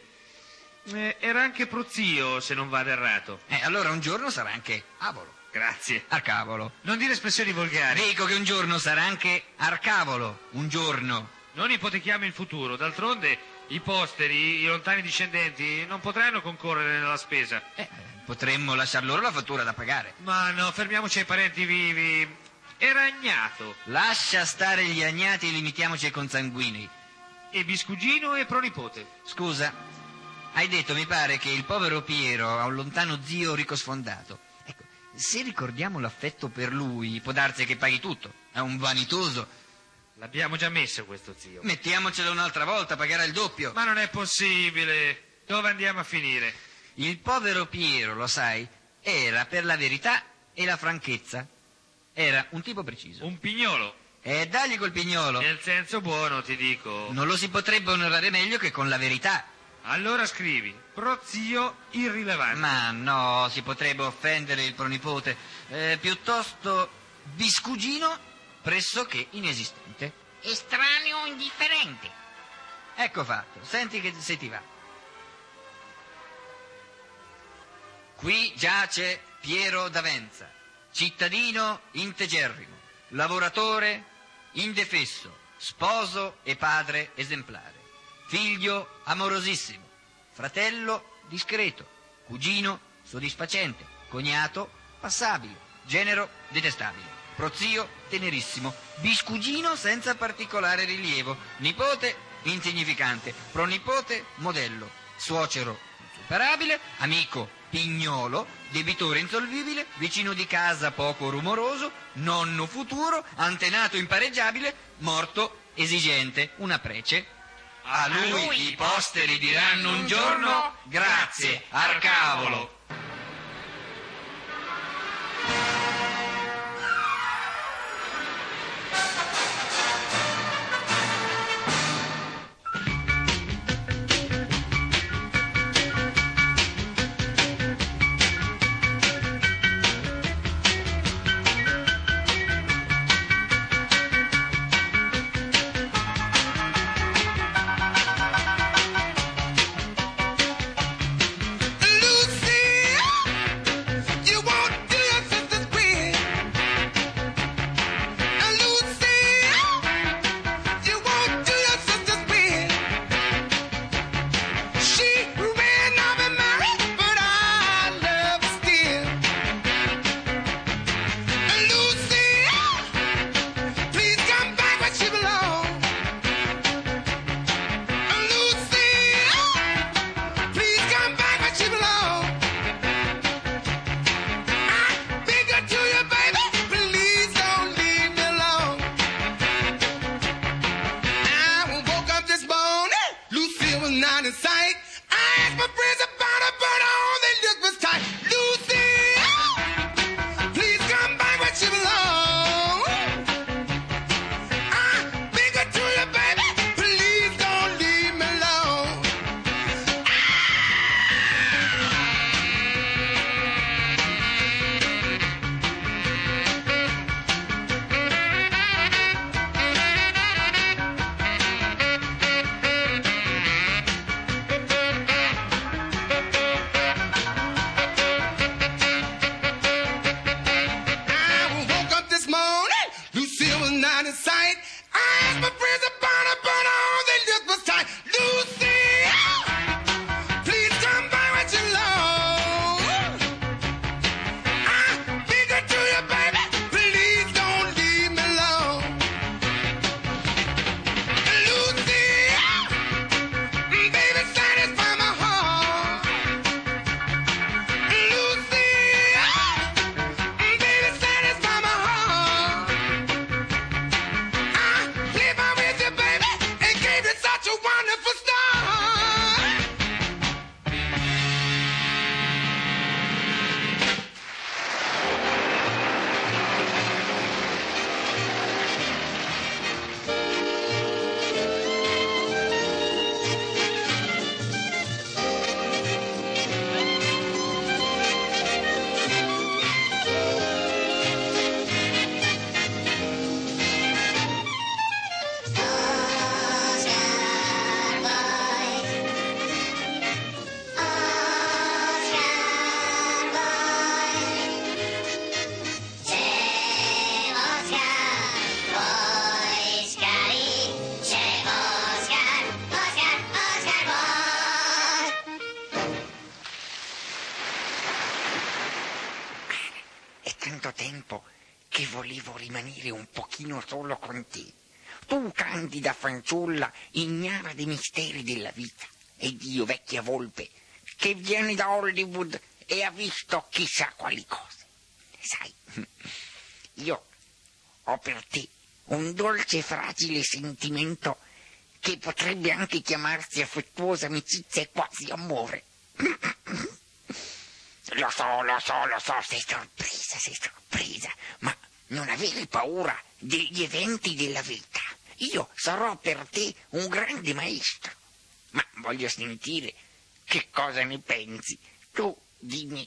Eh, era anche prozio, se non vado errato. Eh, allora un giorno sarà anche avolo. Grazie. Arcavolo. Non dire espressioni volgari. Dico che un giorno sarà anche arcavolo. Un giorno. Non ipotechiamo il futuro, d'altronde i posteri, i lontani discendenti, non potranno concorrere nella spesa. Eh, potremmo lasciar loro la fattura da pagare. Ma no, fermiamoci ai parenti vivi. Era agnato. Lascia stare gli agnati e limitiamoci ai consanguinei. E biscugino e pronipote. Scusa, hai detto, mi pare, che il povero Piero ha un lontano zio ricco sfondato. Ecco, se ricordiamo l'affetto per lui, può darsi che paghi tutto. È un vanitoso. L'abbiamo già messo questo zio. Mettiamocelo un'altra volta, pagherà il doppio. Ma non è possibile. Dove andiamo a finire? Il povero Piero, lo sai, era per la verità e la franchezza. Era un tipo preciso. Un pignolo. E dagli col pignolo. Nel senso buono, ti dico. Non lo si potrebbe onorare meglio che con la verità. Allora scrivi, prozio irrilevante. Ma no, si potrebbe offendere il pronipote. Eh, piuttosto biscugino pressoché inesistente. Estraneo indifferente. Ecco fatto, senti che se ti va. Qui giace Piero d'Avenza, cittadino integerrimo, lavoratore indefesso, sposo e padre esemplare, figlio amorosissimo, fratello discreto, cugino soddisfacente, cognato passabile, genero detestabile, prozio tenerissimo, biscugino senza particolare rilievo, nipote insignificante, pronipote modello, suocero insuperabile, amico pignolo, debitore insolvibile, vicino di casa poco rumoroso, nonno futuro, antenato impareggiabile, morto esigente, una prece. A lui i posteri diranno un giorno grazie, Arcavolo. Lucy! not in sight. I asked my friends about her, but all they look was tight. Lucy, please come back where you belong. I beg her to you, baby, please don't leave me alone. I woke up this morning, Lucille was not in sight. I asked my friends about her, but all they looked was tight. Lucille, please come by where you belong. I beg her to you, baby, please don't leave me alone. Lucille, baby, satisfy my heart. Lucille, baby, satisfy my heart. I live on with you, baby, and gave you such a wonderful start. È tanto tempo che volevo rimanere un pochino solo con te. Tu, candida fanciulla, ignara dei misteri della vita. Ed io, vecchia volpe, che viene da Hollywood e ha visto chissà quali cose. Sai, io ho per te un dolce e fragile sentimento che potrebbe anche chiamarsi affettuosa amicizia e quasi amore. Lo so, lo so, lo so, sei sorpresa, sei sorpresa, ma non avere paura degli eventi della vita. Io sarò per te un grande maestro, ma voglio sentire che cosa ne pensi. Tu dimmi.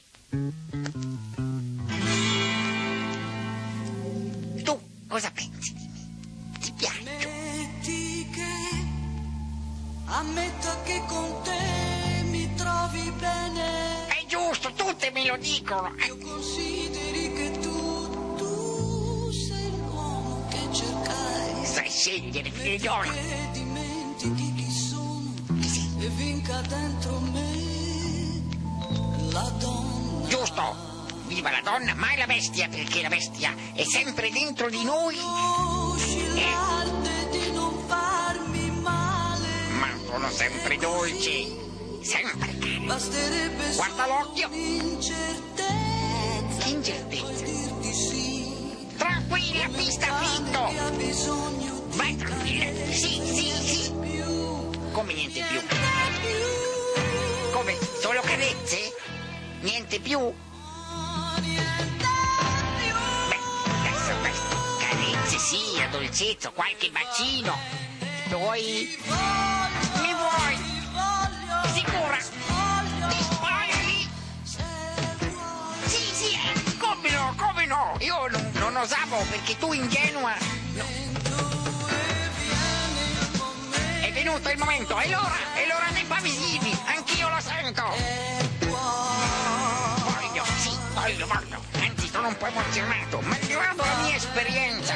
Tu cosa pensi di me? Ti piace? Metti che ammetto che con te mi trovi bene. È giusto, tutte me lo dicono. Io consideri che tu, tu sei l'uomo che cercai. Sai scegliere, figliolo. Che dimentichi chi sono e vinca dentro me la donna. Giusto. Viva la donna, mai la bestia, perché la bestia è sempre dentro di noi. Conosci l'arte di non farmi male. Ma sono sempre dolce, sempre caro. Basterebbe Guarda l'occhio. l'incertezza. Che incertezza. Puoi dirti sì. Tranquilla, pista fitto. Che ha bisogno di Vai tranquilla. Sì, sì, sì. più. Come niente più? Più. Come? Solo carezze? Niente più? Niente più. Beh, adesso questo. Carezze sì, a dolcezza, qualche bacino. Poi... Mi vuoi? Sicura? Disparali? Sì, sì, eh, come no, come no? Io non, non osavo perché tu ingenua... No. È venuto il momento, è l'ora, è l'ora dei pavesini, anch'io lo sento. Voglio, sì, voglio, voglio. Anzi, sono un po' emozionato, malgrado la mia esperienza.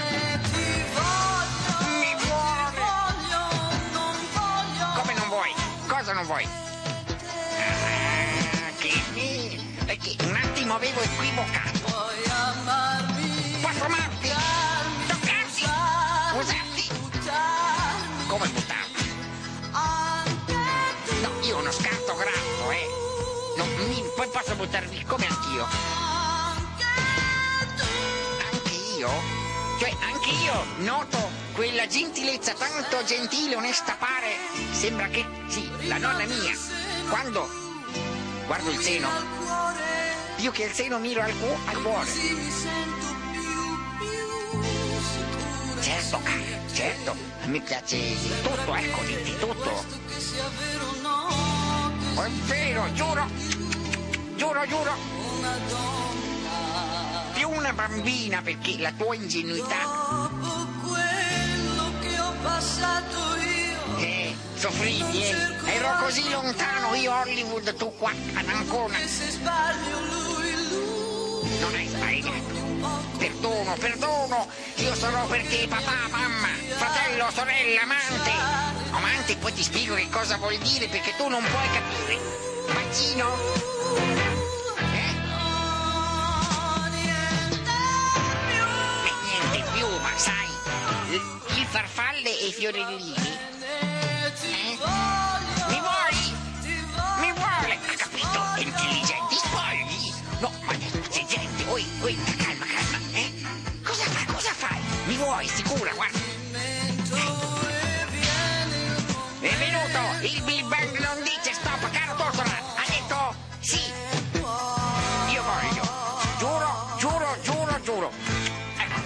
Mi vuole. Come non vuoi? Cosa non vuoi? Ah, che mi... Perché un attimo avevo equivocato. Puoi amarmi. Posso amarti? Toccarti? Usarti? Come buttarti? No, io ho uno scarto grasso, eh. No, mi- poi posso buttarmi come anch'io. Anche io? Cioè, anche io noto quella gentilezza tanto gentile, onesta pare. Sembra che sì, la nonna mia. Quando guardo il seno, più che il seno miro al, cu- al cuore. Certo, cara, certo, a me piace di tutto, ecco, di, di tutto. È vero, giuro, giuro, giuro. Più una bambina, perché la tua ingenuità. Eh, soffrivi, eh? Ero così lontano, io Hollywood, tu qua ad Ancona. Non hai sbagliato. Perdono, perdono. Io sarò per te papà, mamma, fratello, sorella, amante. Amante, poi ti spiego che cosa vuol dire, perché tu non puoi capire. Bacino? Eh? E niente più, ma sai, il farfalle e i fiorellini. Eh? Mi vuoi? Mi vuole? Ha capito? Intelligenti spogli? No, ma c'è gente. Oi, oi, calma, calma, eh? Cosa fai? Cosa fai? Mi vuoi? Sicura, guarda. È venuto! Il Big Bang non dice stop, caro Tortola! Ha detto sì! Io voglio! Giuro, giuro, giuro, giuro! Ecco.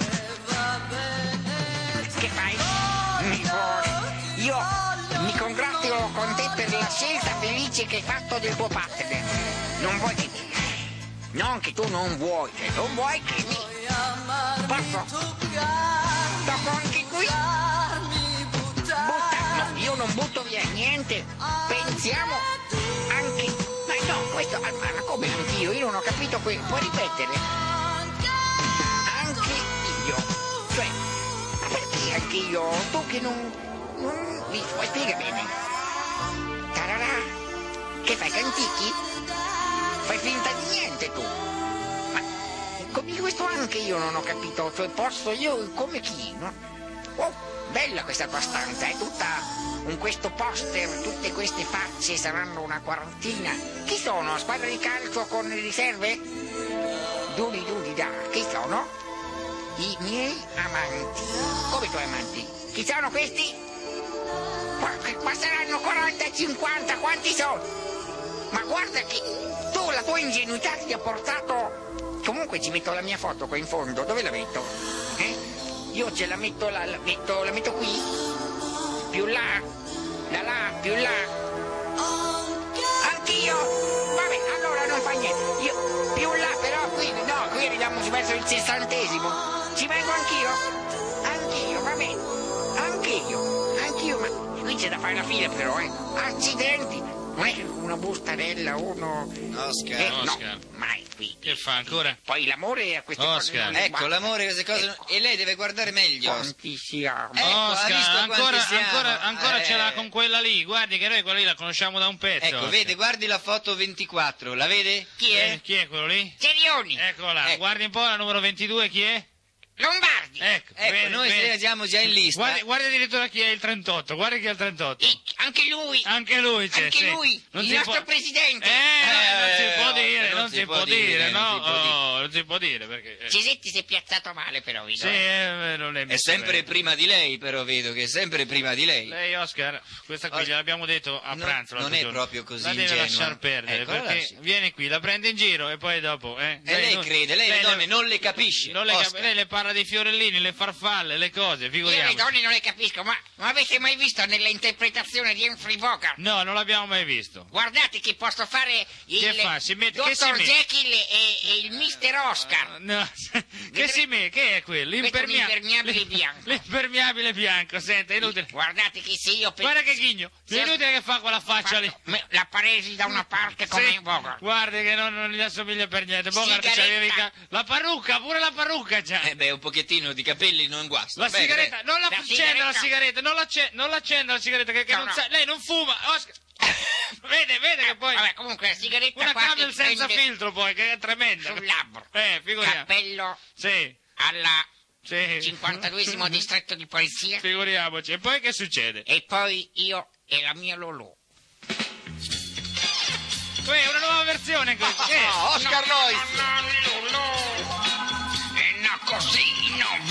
Che fai? Mi vuole! Io mi congratulo con te per la scelta felice che hai fatto del tuo partner. Non vuoi che mi... Non che tu non vuoi, cioè non vuoi che mi... Posso? Tocco anche qui? Butta... No, io non butto via niente. Pensiamo anche... Ma no, questo... Ma come anch'io? Io non ho capito qui. Puoi ripetere? Anche io. Cioè, ma perché anche io? Tu che non... non... Mi puoi spiega bene. Tararà. Che fai, cantichi? Fai finta di niente tu. Ma come questo anche io non ho capito. Cioè posso io come chi? No? Oh, bella questa tua stanza. È tutta con questo poster. Tutte queste facce saranno una quarantina. Chi sono? Squadra di calcio con le riserve? Dudi dudi da. Chi sono? I miei amanti. Come i tuoi amanti? Chi sono questi? Qua, qua saranno quaranta cinquanta. Quanti sono? Ma guarda che tu, la tua ingenuità ti ha portato... Comunque ci metto la mia foto qua in fondo. Dove la metto? Eh? Io ce la metto, la, la metto, la metto qui? Più là? Da là? Più là? Anch'io? Vabbè, allora non fa niente. Io più là, però qui... No, qui arriviamo verso il sessantesimo. Ci vengo anch'io? Anch'io, vabbè. Anch'io. Anch'io, ma... Qui c'è da fare la fila però, eh. Accidenti. Non è che una bustarella, uno... Oscar, eh, Oscar. No, mai qui. Che fa ancora? Poi l'amore a queste Oscar. cose... non- Ecco, ma- l'amore, queste cose... Ecco. E lei deve guardare meglio. Quanti siamo? Ecco, ha Oscar, visto ancora, quanti siamo? ancora, ancora Eh. ce l'ha con quella lì. Guardi che noi quella lì la conosciamo da un pezzo. Ecco, Oscar. vede, guardi la foto ventiquattro, la vede? Chi è? Eh, chi è quello lì? Serioni. Eccola, Ecco. guardi un po' la numero ventidue, chi è? Lombardi. Ecco, Ecco, vede, noi vede. siamo già in lista. Guardi, guardi addirittura chi è il trentotto, guardi chi è il trentotto. E anche lui. Anche lui c'è, Anche sì. lui. Non il si nostro può- presidente. Eh, non Eh, si può oh, dire, non, si, può dire, non no, si può dire. oh, non si può dire perché... eh. Cesetti si è piazzato male però, vedo. Sì, eh, non è È messo sempre bene. prima di lei, però vedo che è sempre prima di lei. Lei, Oscar, questa qui Os- gliel'abbiamo detto a Non- pranzo l'altro non è giorno. proprio così La deve ingenua. lasciar perdere, Ecco, la perché lasci. viene qui, la prende in giro e poi dopo... Eh, E lei non- crede, lei le donne non le capisce, non le cap- Oscar. lei le parla dei fiorellini, le farfalle, le cose, Io figuriamoci. le donne non le capisco, ma, ma avete mai visto nella interpretazione di Humphrey Bogart? No, non l'abbiamo mai visto. Guardate che posso fare il Che fa? Si mette- che si dottor mette? Jekyll e, e il mister Oscar. No, che si me, che è quello? Questo è un L'impermia- impermeabile l'im- bianco. L'impermeabile bianco, senta, è inutile. Guardate che se io... pe- Guarda che ghigno, Sì. è inutile che fa quella faccia lì. me- la paresi da una parte come Sì, Bogart. guarda che non, non gli assomiglia per niente. Bogart Sigaretta. c'aveva i ca- la parrucca, pure la parrucca c'ha. Eh beh, un pochettino di capelli non guasta. La Bene, sigaretta, bene. non la La accenda la sigaretta. sigaretta, non l'accenda, non l'accenda la sigaretta, che, che No, non no. sa, lei non fuma. Oscar. Vede, vede che poi... Vabbè, comunque la sigaretta Una qua camel ti senza prende filtro poi, che è tremenda. sul labbro. Eh, figuriamo. Cappello Sì, alla sì. cinquantaduesimo distretto di polizia. Figuriamoci. E poi che succede? E poi io e la mia Lolò. Uè, una nuova versione questa. Che è? Oh, Oscar no, Noyes. no, no, Lolò. E no, così non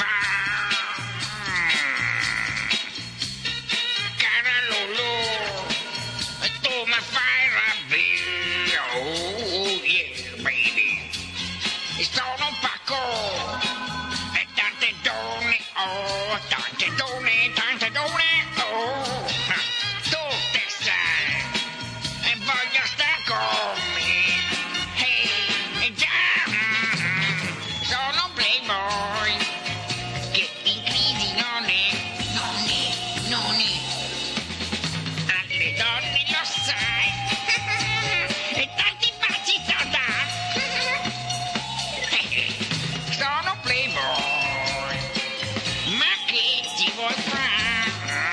va. Cara Lolò, fire oh yeah baby. Sono un pacco e tante donne, oh, tante donne, tante donne, oh, tutte sai e voglio star con me, hey, già, sono un playboy che in crisi non è, non è, non è, alle donne lo sai, e tanti baci so dar. Sono playboy, ma che ci vuoi fare?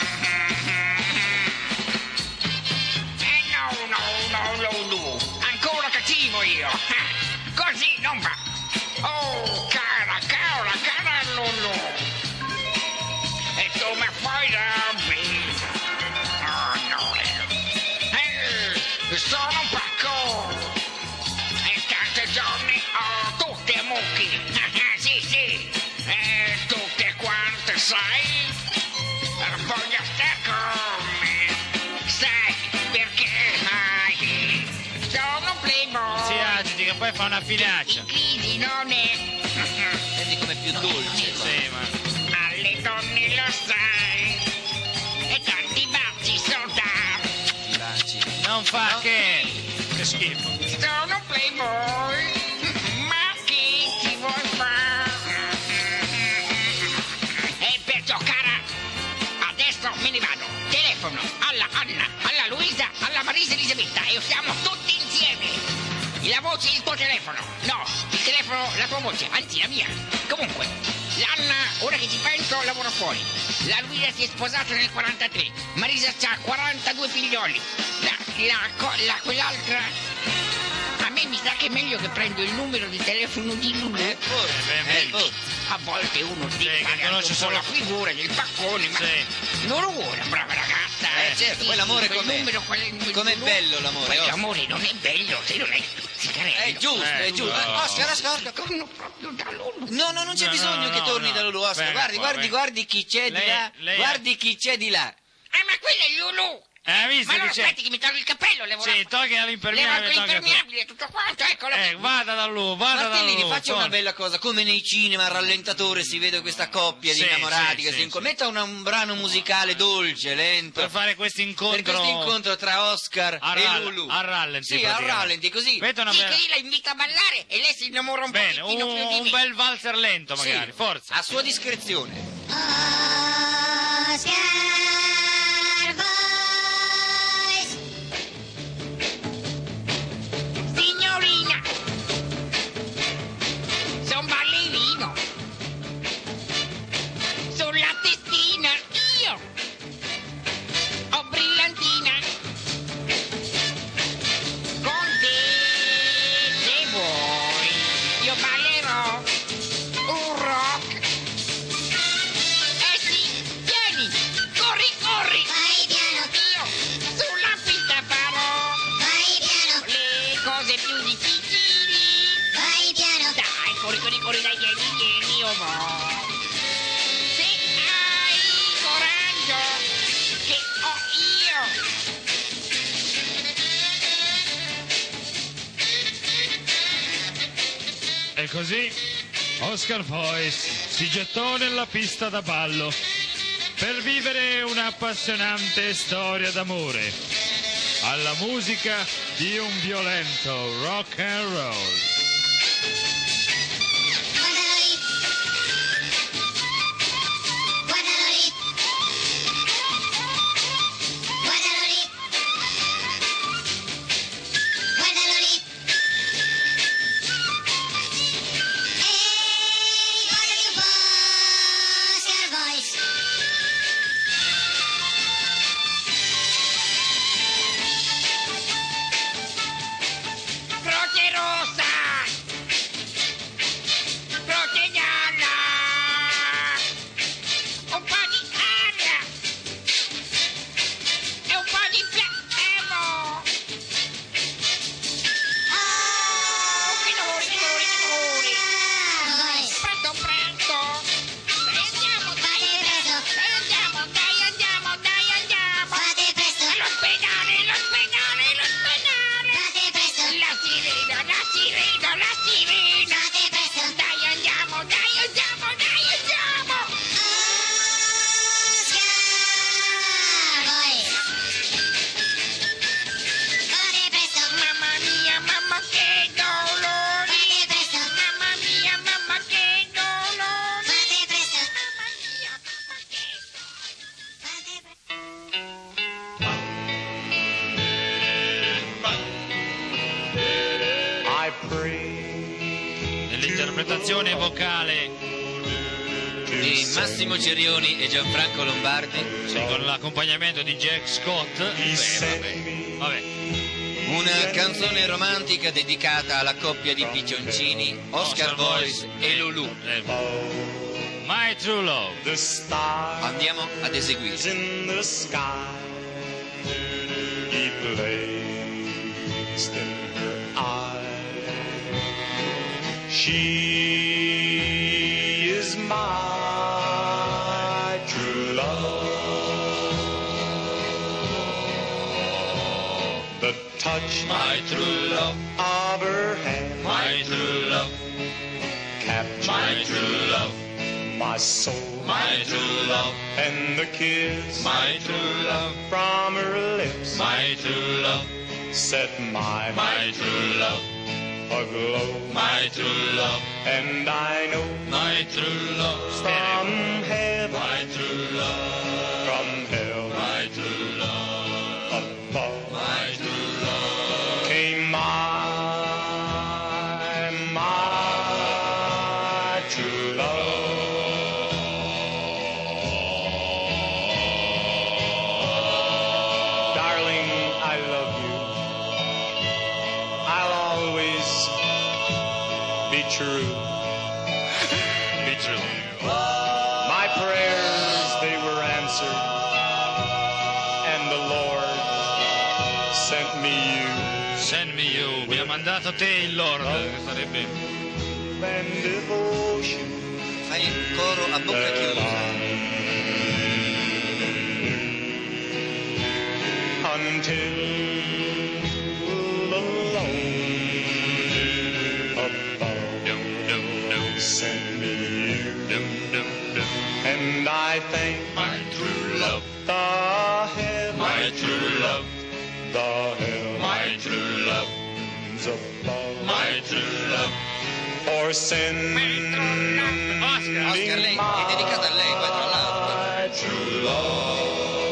Eh no, no, no, no, no, ancora cattivo io, così non va. Oh, cara, cara, cara Lulu, e tu mi fai da me. Oh no, eh, sono un pacco, e tante donne, oh, tutte mucchi. Sì, sì, eh, tutte quante sai, eh, voglio star con me, sai perché mai, sono un playboy, Si agiti che poi fa una filaccia. in crisi non è, Vedi com'è più dolce. Sì, ma... alle donne lo sai, e tanti baci so dar, Baci. Non fa che... Che schifo. sono un playboy, ma che ci vuoi fare? E perciò cara, adesso me ne vado, telefono alla Anna, alla Luisa, alla Marisa Elisabetta e siamo tutti insieme. La voce il tuo telefono, no, il telefono la tua voce, anzi la mia. Comunque, l'Anna, ora che ci penso, lavora fuori. La Luisa si è sposata nel quarantatré, Marisa ha quarantadue figlioli. La, la, co- la, quell'altra... A me mi sa che è meglio che prendo il numero di telefono di Lulu. Eh, beh, meglio. Oh, A volte uno Sì, deve che fare anche conosce un po' solo- la figura del paccone, ma Sì. non lo vuole, brava ragazza. Eh, certo, poi l'amore quel com'è? numero, quel- quel Com'è numero- bello l'amore, Poi Oscar. l'amore non è bello se non è stuzzicarello. è giusto, Eh, è giusto. no. Oscar, Oscar, Oscar. Torno proprio da Lulu. No, no, non c'è No, bisogno no, che no, torni no. da Lulu, Oscar. Venga Guardi, qua, guardi, venga. guardi chi c'è Lei- di là. lei- Guardi chi c'è di là. Ah, ma quello è Lulu. Eh, visto Ma non che c'è... aspetti che mi tolgo il cappello, le Sì, togli Le l'impermeabile, manco togli il- l'impermeabile, tutto quanto, eccolo. Eh, vada da lui, vada da Martellini, lui. faccia una torni. bella cosa, come nei cinema, al rallentatore si vede questa coppia di Sì, innamorati sì, che sì, si inco- sì. Metta una- un brano musicale dolce, lento. Per fare questo incontro... Per questo incontro tra Oscar a e rall- Lulu. a rallenti, Sì, a praticamente. rallenti, così. Metta una Sì, bella... che io la invito a ballare e lei si innamora un Bene, un, pochettino più di un me. bel valzer lento Sì, magari, forza. a sua discrezione. Oscar Boys. Signorina, son ballerino. Sulla testina io ho brillantina. Con te, se vuoi, io ballerò un rock. Eh sì, vieni, corri, corri. Vai piano, Io sulla pista farò vai piano, le cose più difficili. vai piano. Dai, corri, corri, corri, dai, vieni, vieni, io vo'. Se hai coraggio che ho io. E così Oscar Voice si gettò nella pista da ballo per vivere un'appassionante storia d'amore alla musica di un violento rock and roll. Guardalo lì. Guardalo lì. Guardalo lì. Guardalo lì. Ehi, guardali un po', Oscar Boys. Croce Rossa! pray Nell'interpretazione vocale, Di Massimo Cerioni e Gianfranco Lombardi, sì, con l'accompagnamento di Jack Scott. he Beh, sent vabbè, me vabbè. una canzone romantica dedicata alla coppia di piccioncini Oscar Voice e Lulu. Eh, My True Love. the stars Andiamo ad eseguire. in the sky. He blazed in her eyes. She is my true love. The touch My true love, of her hand my true love, captured my true love, my soul. my true love, And the kiss my true love, from her lips my true love, set my my true love, aglow. my true love, And I know my true love, from heaven, my true love, from hell my true love, above, my true love. came my, my true love. Darling, I love you. I'll always be true. Be true. My prayers, they were answered, and the Lord sent me you. Send me you, mi ha mandato te il Lord, che sarebbe... And devotion Fai il coro a bocca that chiusa. I, until the Lord above sent me you. And I thank My true love, the heavens, my true love, the heavens my true love, above, my true love. for sending Oscar, Oscar, lei, è dedicata a lei, poi tra l'altro. my true love.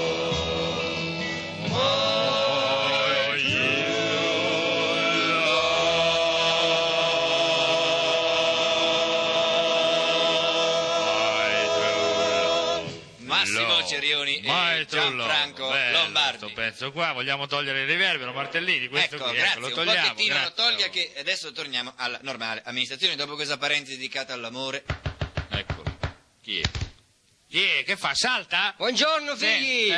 Massimo Cerioni My e true love. Gianfranco Bello Lombardi. questo pezzo qua, vogliamo togliere il riverbero, Martellini, questo Ecco, qui, grazie, ecco, lo un togliamo. pochettino lo grazie. toglia che adesso torniamo alla normale amministrazione dopo questa parentesi dedicata all'amore. Eccolo. Chi è? Chi è? Che fa? Salta? Buongiorno figli!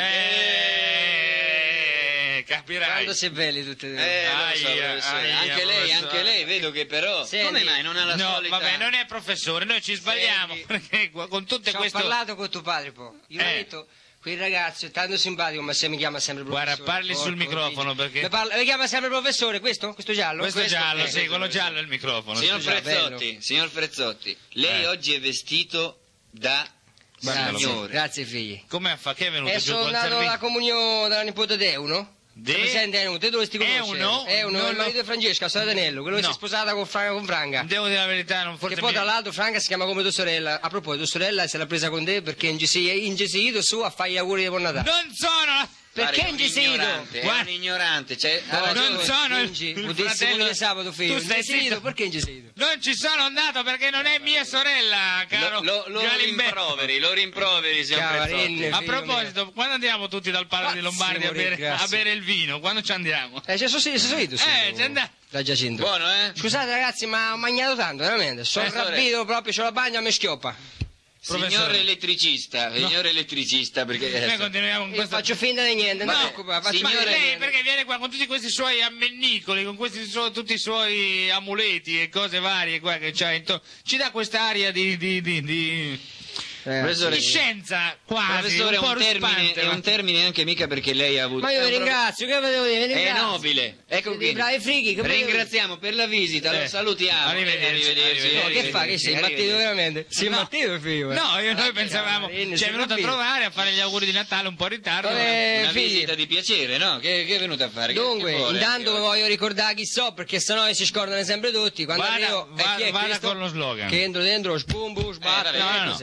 Eh, capirai. Quando sei belli tutte e due. Eh, lo so, Aia, professore. aia, anche lei, professore. anche lei, vedo che però Senti, come mai non ha la No, solita vabbè, non è professore, noi ci sbagliamo, Senti. perché qua- con tutte Ci ho queste... parlato con tuo padre poi. Io Eh. ho detto, quel ragazzo è tanto simpatico, ma se mi chiama sempre professore. Guarda, parli sul porco microfono, figlio. perché- Mi, parla- mi chiama sempre professore, questo? Questo giallo? Questo giallo, eh, sì, quello giallo è il microfono. Signor sì. già, Frezzotti, signor Frezzotti, lei Eh. oggi è vestito da Guardalo. Grazie, signore. grazie figli. Come fa? Che è venuto E giù sono col andato alla servizio? comunione della nipote Deuno. De- Sei presente Euno? Te dovresti conoscere. Euno? Euno, Non il lo- marito di Francesca, Statanello, quello che No. si è sposata con Franca. Con Franca. Devo dire la verità, non forse Che poi mi- tra l'altro Franca si chiama come tua sorella. A proposito, tua sorella se l'ha presa con te perché è ingesito su a fare gli auguri di buon Natale. Non sono... Perché Guarda, è un ingesito? ignorante, è Guarda- un ignorante, cioè, ha No, ragione. non sono il, Fungi, il potessi fratello pure di sabato, figlio. Tu stai Ingesito, zitto. perché ingesito? Non ci sono andato perché non è mia sorella, caro Lo, lo, lo Galimberto. rimproveri, lo rimproveri, signor Cavarelle. Frezzotti. A figlio proposito, quando andiamo tutti dal padre di Lombardi a Massimo bere, ringrazio. a bere il vino? Quando ci andiamo? Eh, c'è sono io, sì. Eh, c'è andato. Da Giacinto. Buono, eh? Scusate ragazzi, ma ho mangiato tanto, veramente. Sono Professore. rabbito proprio, c'ho la bagna e mi schioppa. Signor Professore. elettricista, signor elettricista, perché Noi adesso- continuiamo con Io questo... faccio finta di niente, non No, ti preoccupare, faccio signore, finta di lei niente. perché viene qua con tutti questi suoi ammennicoli, con questi suoi- tutti i suoi amuleti e cose varie qua che c'ha intorno, ci dà quest'aria di, di, di, di, Professore, di scienza quasi, professore, un è po' un termine, ruspante. è ma- un termine anche mica perché lei ha avuto... Ma io è vi un pro- ringrazio, che vedevo dire? Vi È ringrazio. nobile, ecco Siete qui. dei bravi frighi, che vedevo dire? Ringraziamo per la visita, lo Eh, salutiamo. arrivederci, arrivederci. No, che arrivederci, fa? Che sei imbattito arrivederci. veramente? Sei No. imbattito, figlio? eh? No, io, noi pensavamo, Marino, ci è sei venuto a rabbito. trovare a fare gli auguri di Natale un po' in ritardo. Vabbè, Una figli. visita di piacere, no? Che, che è venuto a fare? Che- Dunque, che vuole? intanto Che vi vuole? voglio ricordare chi so, perché sennò si scordano sempre tutti. Quando Vada- arrivo, va- e chi è vada questo? con lo slogan. Che entro dentro, sbum, bum, sbatto, vabbè, No, eh, no, no, cos'è? vada con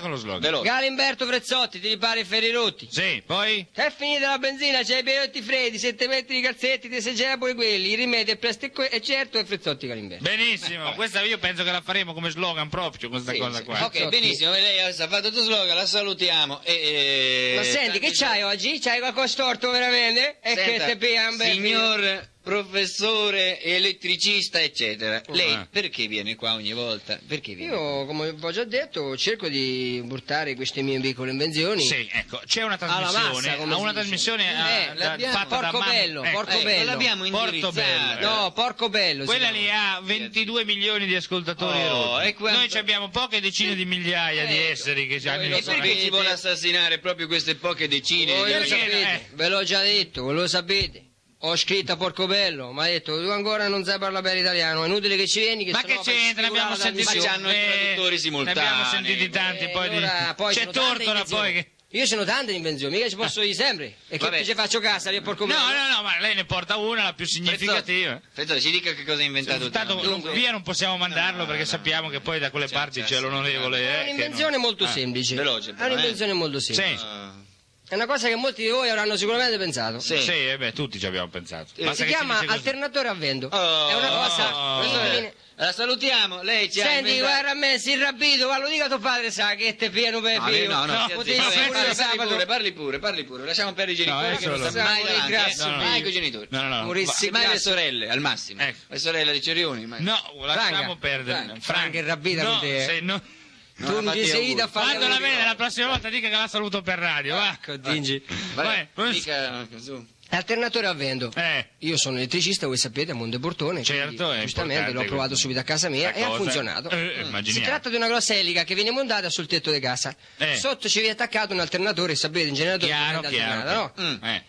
con lo slogan. Veloce. Galimberto Frezzotti, ti ripari i ferri rotti. Sì, poi? È finita la benzina, c'hai i perotti freddi, se te metti i calzetti ti seggiera pure quelli, il rimedio è presto e, que- e certo è Frezzotti Galimberto. Benissimo, questa io penso che la faremo come slogan proprio, questa Sì, cosa sì. qua. Ok, benissimo, lei ha fatto il tuo slogan, la salutiamo. E, e- Ma senti, che c'hai oggi? C'hai qualcosa storto veramente? E che Senta, te pian bene? signor professore elettricista, eccetera. Lei Ah. perché viene qua ogni volta? Perché viene? Io, come vi ho già detto, cerco di portare queste mie piccole invenzioni. Sì, ecco, c'è una Alla trasmissione, massa, come ha si una dice. trasmissione Eh, eh, da- l'abbiamo- fatta da Porco Mamma- Bello, ecco, Porco Eh, Bello. non l'abbiamo Porto indirizzato. Bello. No, Porco Bello. si Quella chiama. lì ha ventidue milioni di ascoltatori. Oh, erotti. e quanto- Noi ci abbiamo poche decine di migliaia di Eh, esseri che ci hanno E lo perché sapete? ci vuole assassinare proprio queste poche decine? Voi di- lo Perché, sapete, eh? ve l'ho già detto, voi lo sapete. Ho scritto a Porcobello, mi ha detto tu ancora non sai parlare bene italiano, è inutile che ci vieni che Ma sennò che fai c'entra? Ne abbiamo sfigurare la sentiti Ma c'hanno i eh, traduttori simultanei. Ne abbiamo sentiti tanti, Eh, poi, di- allora, poi c'è sono tante Tortora invenzioni. poi che... Io sono tante invenzioni, mica ci posso dire sempre. E che Vabbè. ti ci faccio casa lì a Porcobello? No, no, no, ma lei ne porta una, la più significativa. Fezzotti, ci dica che cosa ha inventato. Tanto tu. non- Dunque- via non possiamo mandarlo perché sappiamo che poi da quelle parti c'è l'onorevole. È eh, che un'invenzione non- molto Ah. semplice. veloce, È però, un'invenzione molto Sì, semplice. Ah. È una cosa che molti di voi avranno sicuramente pensato. Sì. sì, eh beh, tutti ci abbiamo pensato. Eh, Basta Si che chiama dice così. alternatore a vento. Oh, È una cosa. oh. incline- La salutiamo, lei ci ha Senti, inventato- guarda a me, si irrabito, ma lo dica tuo padre, sa che te pieno per No, figlio. no, no, No, stia potevi zitto. sicuro Vabbè, parli, di parli sabato. pure, parli pure, parli pure, lasciamo perdere i genitori No, che non adesso sta lo- mai no, davanti, grazie, eh. no, no. mai con i genitori. No, no, no. Morissi Ma- mai le grazie. sorelle, al massimo. Ecco. Le sorelle di Cerioni. ma- No, lasciamo Franca. perdere. Franca. Franca è rabbita no, con te, eh. se no... Tu No, non fatti ti sei auguri. ido a fare Quando la auguri. vede la prossima volta dica che la saluto per radio, va. Ecco, Dingi. Vabbè, Vai, mica su. Alternatore a vento. Eh, Io sono elettricista, voi sapete, a Monteportone. Certo, quindi, è giustamente l'ho importante provato questo. subito a casa mia sta e ha cosa- funzionato. Eh, Si immaginiamo. tratta di una grossa elica che viene montata sul tetto di casa. Eh. Sotto ci viene attaccato un alternatore, sapete, un generatore Chiaro, di chiaro. alternata, no? chiaro. Eh.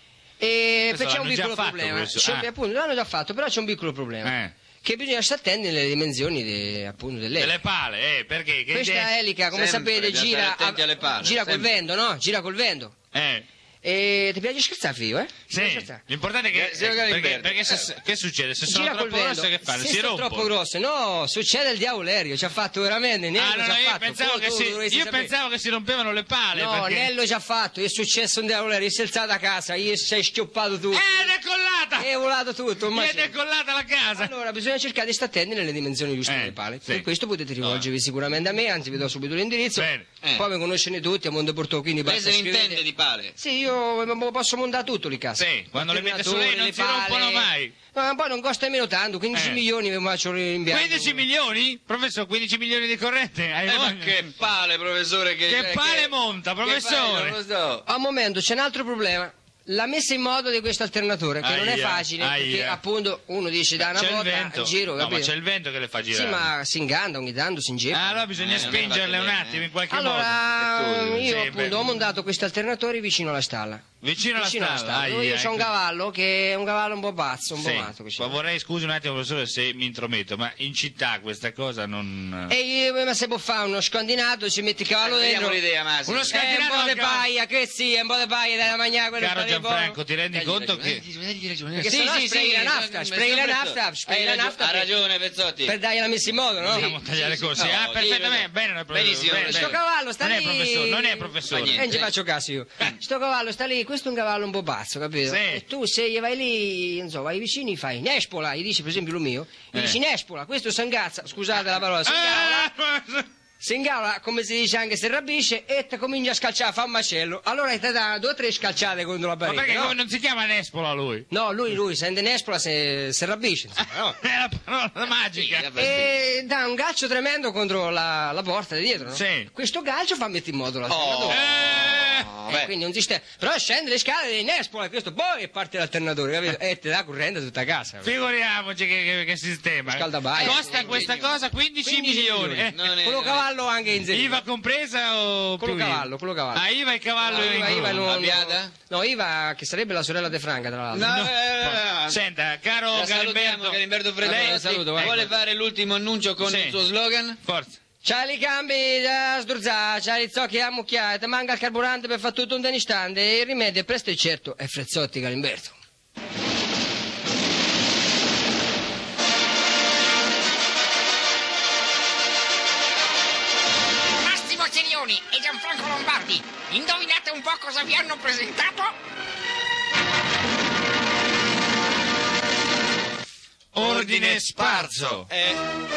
E Questo c'è un l'hanno già piccolo fatto, problema. questo. C'è- Ah. appunto, l'hanno già fatto, però c'è un piccolo problema. Eh. Che bisogna stare attenti nelle dimensioni de- appunto dell'elica. Delle pale, eh, perché? Che Questa de- elica, come Sempre, sapete, bisogna gira, stare attenti alle pale, gira col sempre. vento, no? Gira col vento. Eh. E ti piace scherzare, figlio, eh? Ti piace Sì, scherzare? l'importante è che... Eh, signor perché, Galimberti. perché se- che succede? Se sono Gira col troppo vento. grosse che fanno? Se Si sono rompono. troppo grosse, no, succede il diavolerio, ci ha fatto veramente, Nello Ah, no, ci no, ha io fatto. pensavo, tu- che tu si, dovresti io sapere. pensavo che si rompevano le pale. No, perché... Nello ci ha fatto, è successo un diavolerio, si è alzato a casa, gli si è schioppato tutto. Eh, è decollata! È volato tutto, Gli ma è decollata la casa! allora bisogna cercare di stare attenti nelle dimensioni giuste Eh, delle pale. sì. Per questo potete rivolgervi sicuramente a me, anzi vi do subito l'indirizzo. Bene. Eh. Poi mi conoscete tutti a Monteporto, quindi Lei basta se ne scrivete. intende di pale? Sì, io m- posso montare tutto lì casa. Sì, quando le mette su lei non le si rompono pale. mai. No, ma poi non costa nemmeno tanto, quindici Eh. milioni vi faccio rinviare. quindici milioni? Professore, quindici milioni di corrente? Hai Eh, ma voglia? che pale, professore, che... Che eh, pale monta, che professore? pale, non lo so. A un momento c'è un altro problema. La messa in moto di questo alternatore, che non è Aia, facile, aia. perché appunto uno dice da una C'è il volta vento. in giro, no, ma capito? c'è il vento che le fa girare. Sì, ma si inganda ogni tanto, si inceppa. Ah, allora bisogna Eh, non è spingerle fatto un bene, attimo eh. in qualche Allora, modo. io Sì, appunto beh. ho montato questi alternatori vicino alla stalla. Vicino alla Vicino alla strada. stalla. Dove aia, io c'ho un ecco. cavallo che è un cavallo un po' pazzo, un Sì, po' matto. Che c'è. ma vorrei, scusi un attimo professore se mi intrometto, ma in città questa cosa non... E io, ma se può fare uno scandinato, ci metti il cavallo Eh, dentro. vediamo l'idea, Massimo. Uno Eh, scandinato un po' di al cavallo. paia, che sì, un po' di paia da mangiare quello Caro sta di buono. Gianfranco, ti rendi Dagli conto ragione, che... dagli dagli ragione. Perché Sì, sennò sì, sprechi sì, la sì, nafta, sì, sprechi sì, la sì, nafta, sì. sprechi Hai la ragio- nafta Ha per- ragione, Pezzotti. per dargli la messa in moto, no? Possiamo tagliare sì, così. sì. ah, No, perfettamente, sì, bene, professore. benissimo, bene, professore. Sto cavallo sta non lì. è professore, non è professore. Fa niente. E non ci faccio caso io. Sto cavallo sta lì, questo è un cavallo un po' pazzo, capito? Sì. E tu se gli vai lì, non so, vai vicini, fai Nespola, gli dici per esempio lo mio, gli Eh. dici Nespola, questo si ingazza, scusate la parola, si ingavola, Ah, professore. si ingavola, come si dice anche se rabbisce, e te comincia a scalciare, fa un macello. Allora ti dà due o tre scalciate contro la Ma parete, perché no? come non si chiama Nespola lui? No, lui, lui, sente Nespola, se, se rabbisce, insomma, no? È la parola magica. E dà un calcio tremendo contro la, la porta di dietro, no? Sì. Questo calcio fa mettere in moto la Oh. Eh, No, Eh, beh. quindi non si sta. Però scende le scale di Nespola e questo poi e parte l'alternatore, capito? E te dà corrente tutta casa. Figuriamoci che, che, che sistema. Scaldabaia. Costa questa cosa quindici milioni. Eh, Non è- Quello cavallo anche inserito. I V A compresa o Quello più I V A? cavallo, quello cavallo. Ah, I V A e cavallo No, in Iva, Iva incluso. non- La Biada? No, Iva che sarebbe la sorella di Franca, tra l'altro. No, eh, eh, eh. Senta, caro La salutiamo, Galimberto, Galimberto Lei- Freddotti. saluto, vai. Vuole fare l'ultimo annuncio con Sì. il suo slogan? forza. C'hai i cambi da sdruzzare, c'hai i zocchi da mucchiare, ti manca il carburante per fare tutto in un istante e il rimedio è presto e certo è Frezzotti Galimberto. Massimo Cerioni e Gianfranco un po' cosa vi hanno presentato? Ordine sparso. Eh,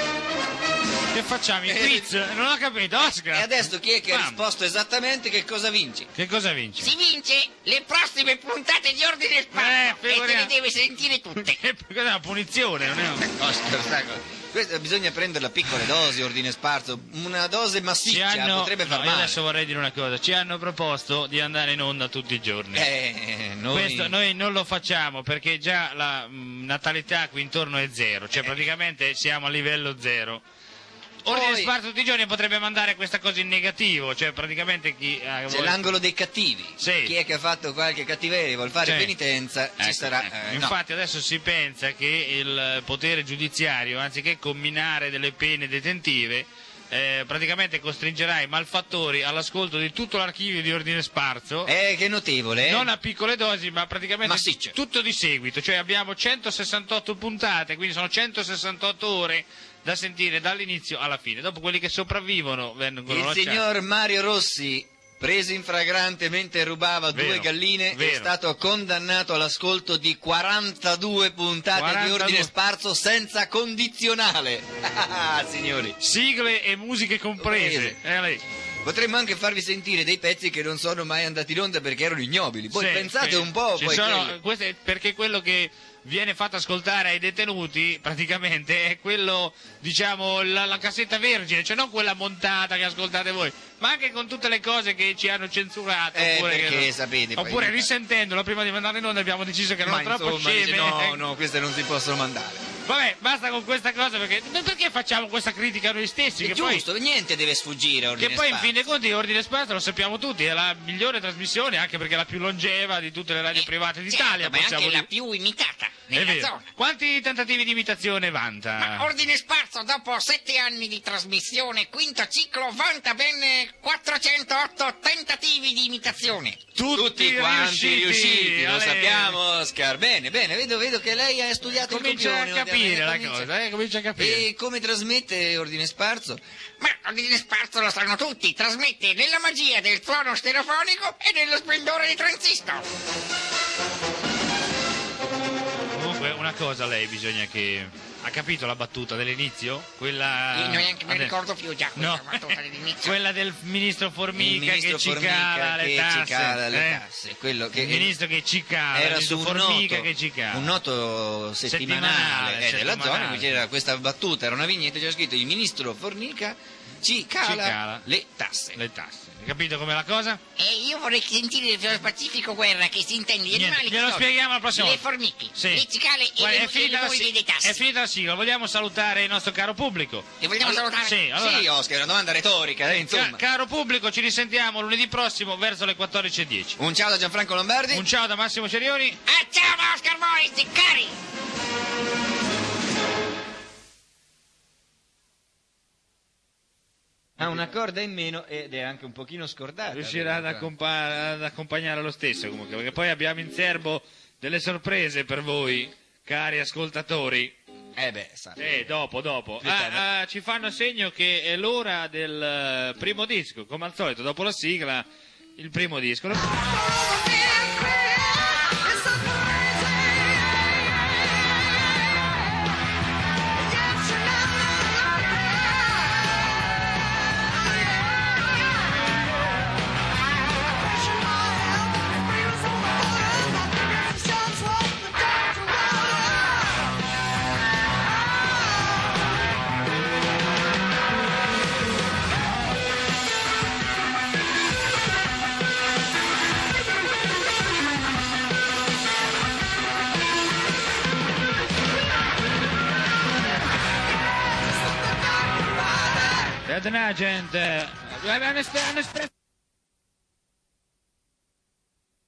Che facciamo? I quiz? Non ho capito, Oscar. e adesso chi è che ha Mamma. risposto esattamente che cosa vinci? Che cosa vince? Si vince le prossime puntate di Ordine Eh, Sparso e te figuriamo. le deve sentire tutte. Che cos'è una punizione? Non è un... Oscar, sai, questo bisogna prenderla a piccole dosi, ordine sparso. Una dose Ci massiccia hanno... potrebbe far no, io male. adesso vorrei dire una cosa. Ci hanno proposto di andare in onda tutti i giorni. Eh, noi... Questo noi non lo facciamo perché già la mh, natalità qui intorno è zero, cioè praticamente siamo a livello zero. Ordine Poi- sparso tutti i giorni potrebbe mandare questa cosa in negativo, cioè praticamente chi ha C'è l'angolo dei cattivi. Sì. Chi è che ha fatto qualche cattiveria, vuol fare Sì. penitenza, ci Ecco, sarà. ecco. eh, no. Infatti adesso si pensa che il potere giudiziario, anziché comminare delle pene detentive, eh, praticamente costringerà i malfattori all'ascolto di tutto l'archivio di Ordine Sparso. Eh, che notevole, eh? Non a piccole dosi, ma praticamente Massiccio. tutto di seguito. Cioè abbiamo centosessantotto puntate, quindi sono centosessantotto ore da sentire dall'inizio alla fine. Dopo quelli che sopravvivono vengono Il lasciati. signor Mario Rossi, preso in flagrante mentre rubava Vero, due galline, è vero. stato condannato all'ascolto di quarantadue puntate di quarantadue. Ordine Sparso senza condizionale. Ah, signori. Sigle e musiche comprese. Comprese. Eh, lei. Potremmo anche farvi sentire dei pezzi che non sono mai andati in onda perché erano ignobili. Poi Sì, pensate sì. un po'. Ci poi sono- quelli- questo è perché quello che viene fatto ascoltare ai detenuti praticamente è quello, diciamo, la, la cassetta vergine, cioè non quella montata che ascoltate voi, ma anche con tutte le cose che ci hanno censurato. Eh, oppure perché che- sapete, poi- oppure risentendolo prima di mandare in onda abbiamo deciso che erano Ma troppo insomma, dice, sceme. no, no, queste non si possono mandare. Vabbè, basta con questa cosa perché ma perché facciamo questa critica noi stessi? È che poi- giusto, niente deve sfuggire a Ordine Che poi in Sparso. fin dei conti Ordine Sparso lo sappiamo tutti, è la migliore trasmissione anche perché è la più longeva di tutte le radio private d'Italia, Certo, ma è possiamo anche la dire. più imitata È nella vero. zona. Quanti tentativi di imitazione vanta? Ma Ordine Sparso, dopo sette anni di trasmissione, quinto ciclo, vanta ben quattrocentotto tentativi di imitazione. Tutti quanti riusciti, lo Ale. sappiamo, Oscar. Bene, bene, vedo, vedo che lei ha studiato Comincia il copione. a capire la comincia- cosa, eh, comincia a capire. E come trasmette Ordine Sparso? Ma Ordine Sparso lo sanno tutti, trasmette nella magia del suono stereofonico e nello splendore dei transistor. Comunque una cosa lei bisogna che... Ha capito la battuta dell'inizio? Quella... Io neanche mi Adesso- ricordo più già questa No. battuta dell'inizio. Quella del ministro Formica Il ministro che ci Formica cala le che tasse. ci cala le eh? tasse, quello che Il ministro che ci cala, il era ministro su un Formica noto, che ci cala. un noto settimanale, Settimanale, eh, della settimanale. zona, qui c'era questa battuta, era una vignetta, c'era scritto il ministro Formica ci cala, Ci cala. le tasse. Le tasse. Hai capito com'è la cosa? E io vorrei sentire il Pacifico Guerra che si intende gli Niente, animali che glielo sono spieghiamo la prossima le volta. formiche, Sì. le cicale e Guarda, le, è, finita e la le si- mogli dei tassi. è finita la sigla, vogliamo salutare il nostro caro pubblico. E vogliamo salutare? Sì, allora, Sì, Oscar, è una domanda retorica, eh, insomma. ca- caro pubblico, ci risentiamo lunedì prossimo verso le quattordici e dieci. Un ciao da Gianfranco Lombardi. Un ciao da Massimo Cerioni. Ah, ciao da Oscar Boris, cari! Ha una corda in meno ed è anche un pochino scordata. Riuscirà ad, Vero? accompa- ad accompagnare lo stesso comunque, perché poi abbiamo in serbo delle sorprese per voi, cari ascoltatori. Eh beh, sa. Eh, dopo, dopo. Più tardi. Ah, ah, ci fanno segno che è l'ora del eh, primo disco, come al solito, dopo la sigla, il primo disco. Dead Agent, eh, un esper- un esperto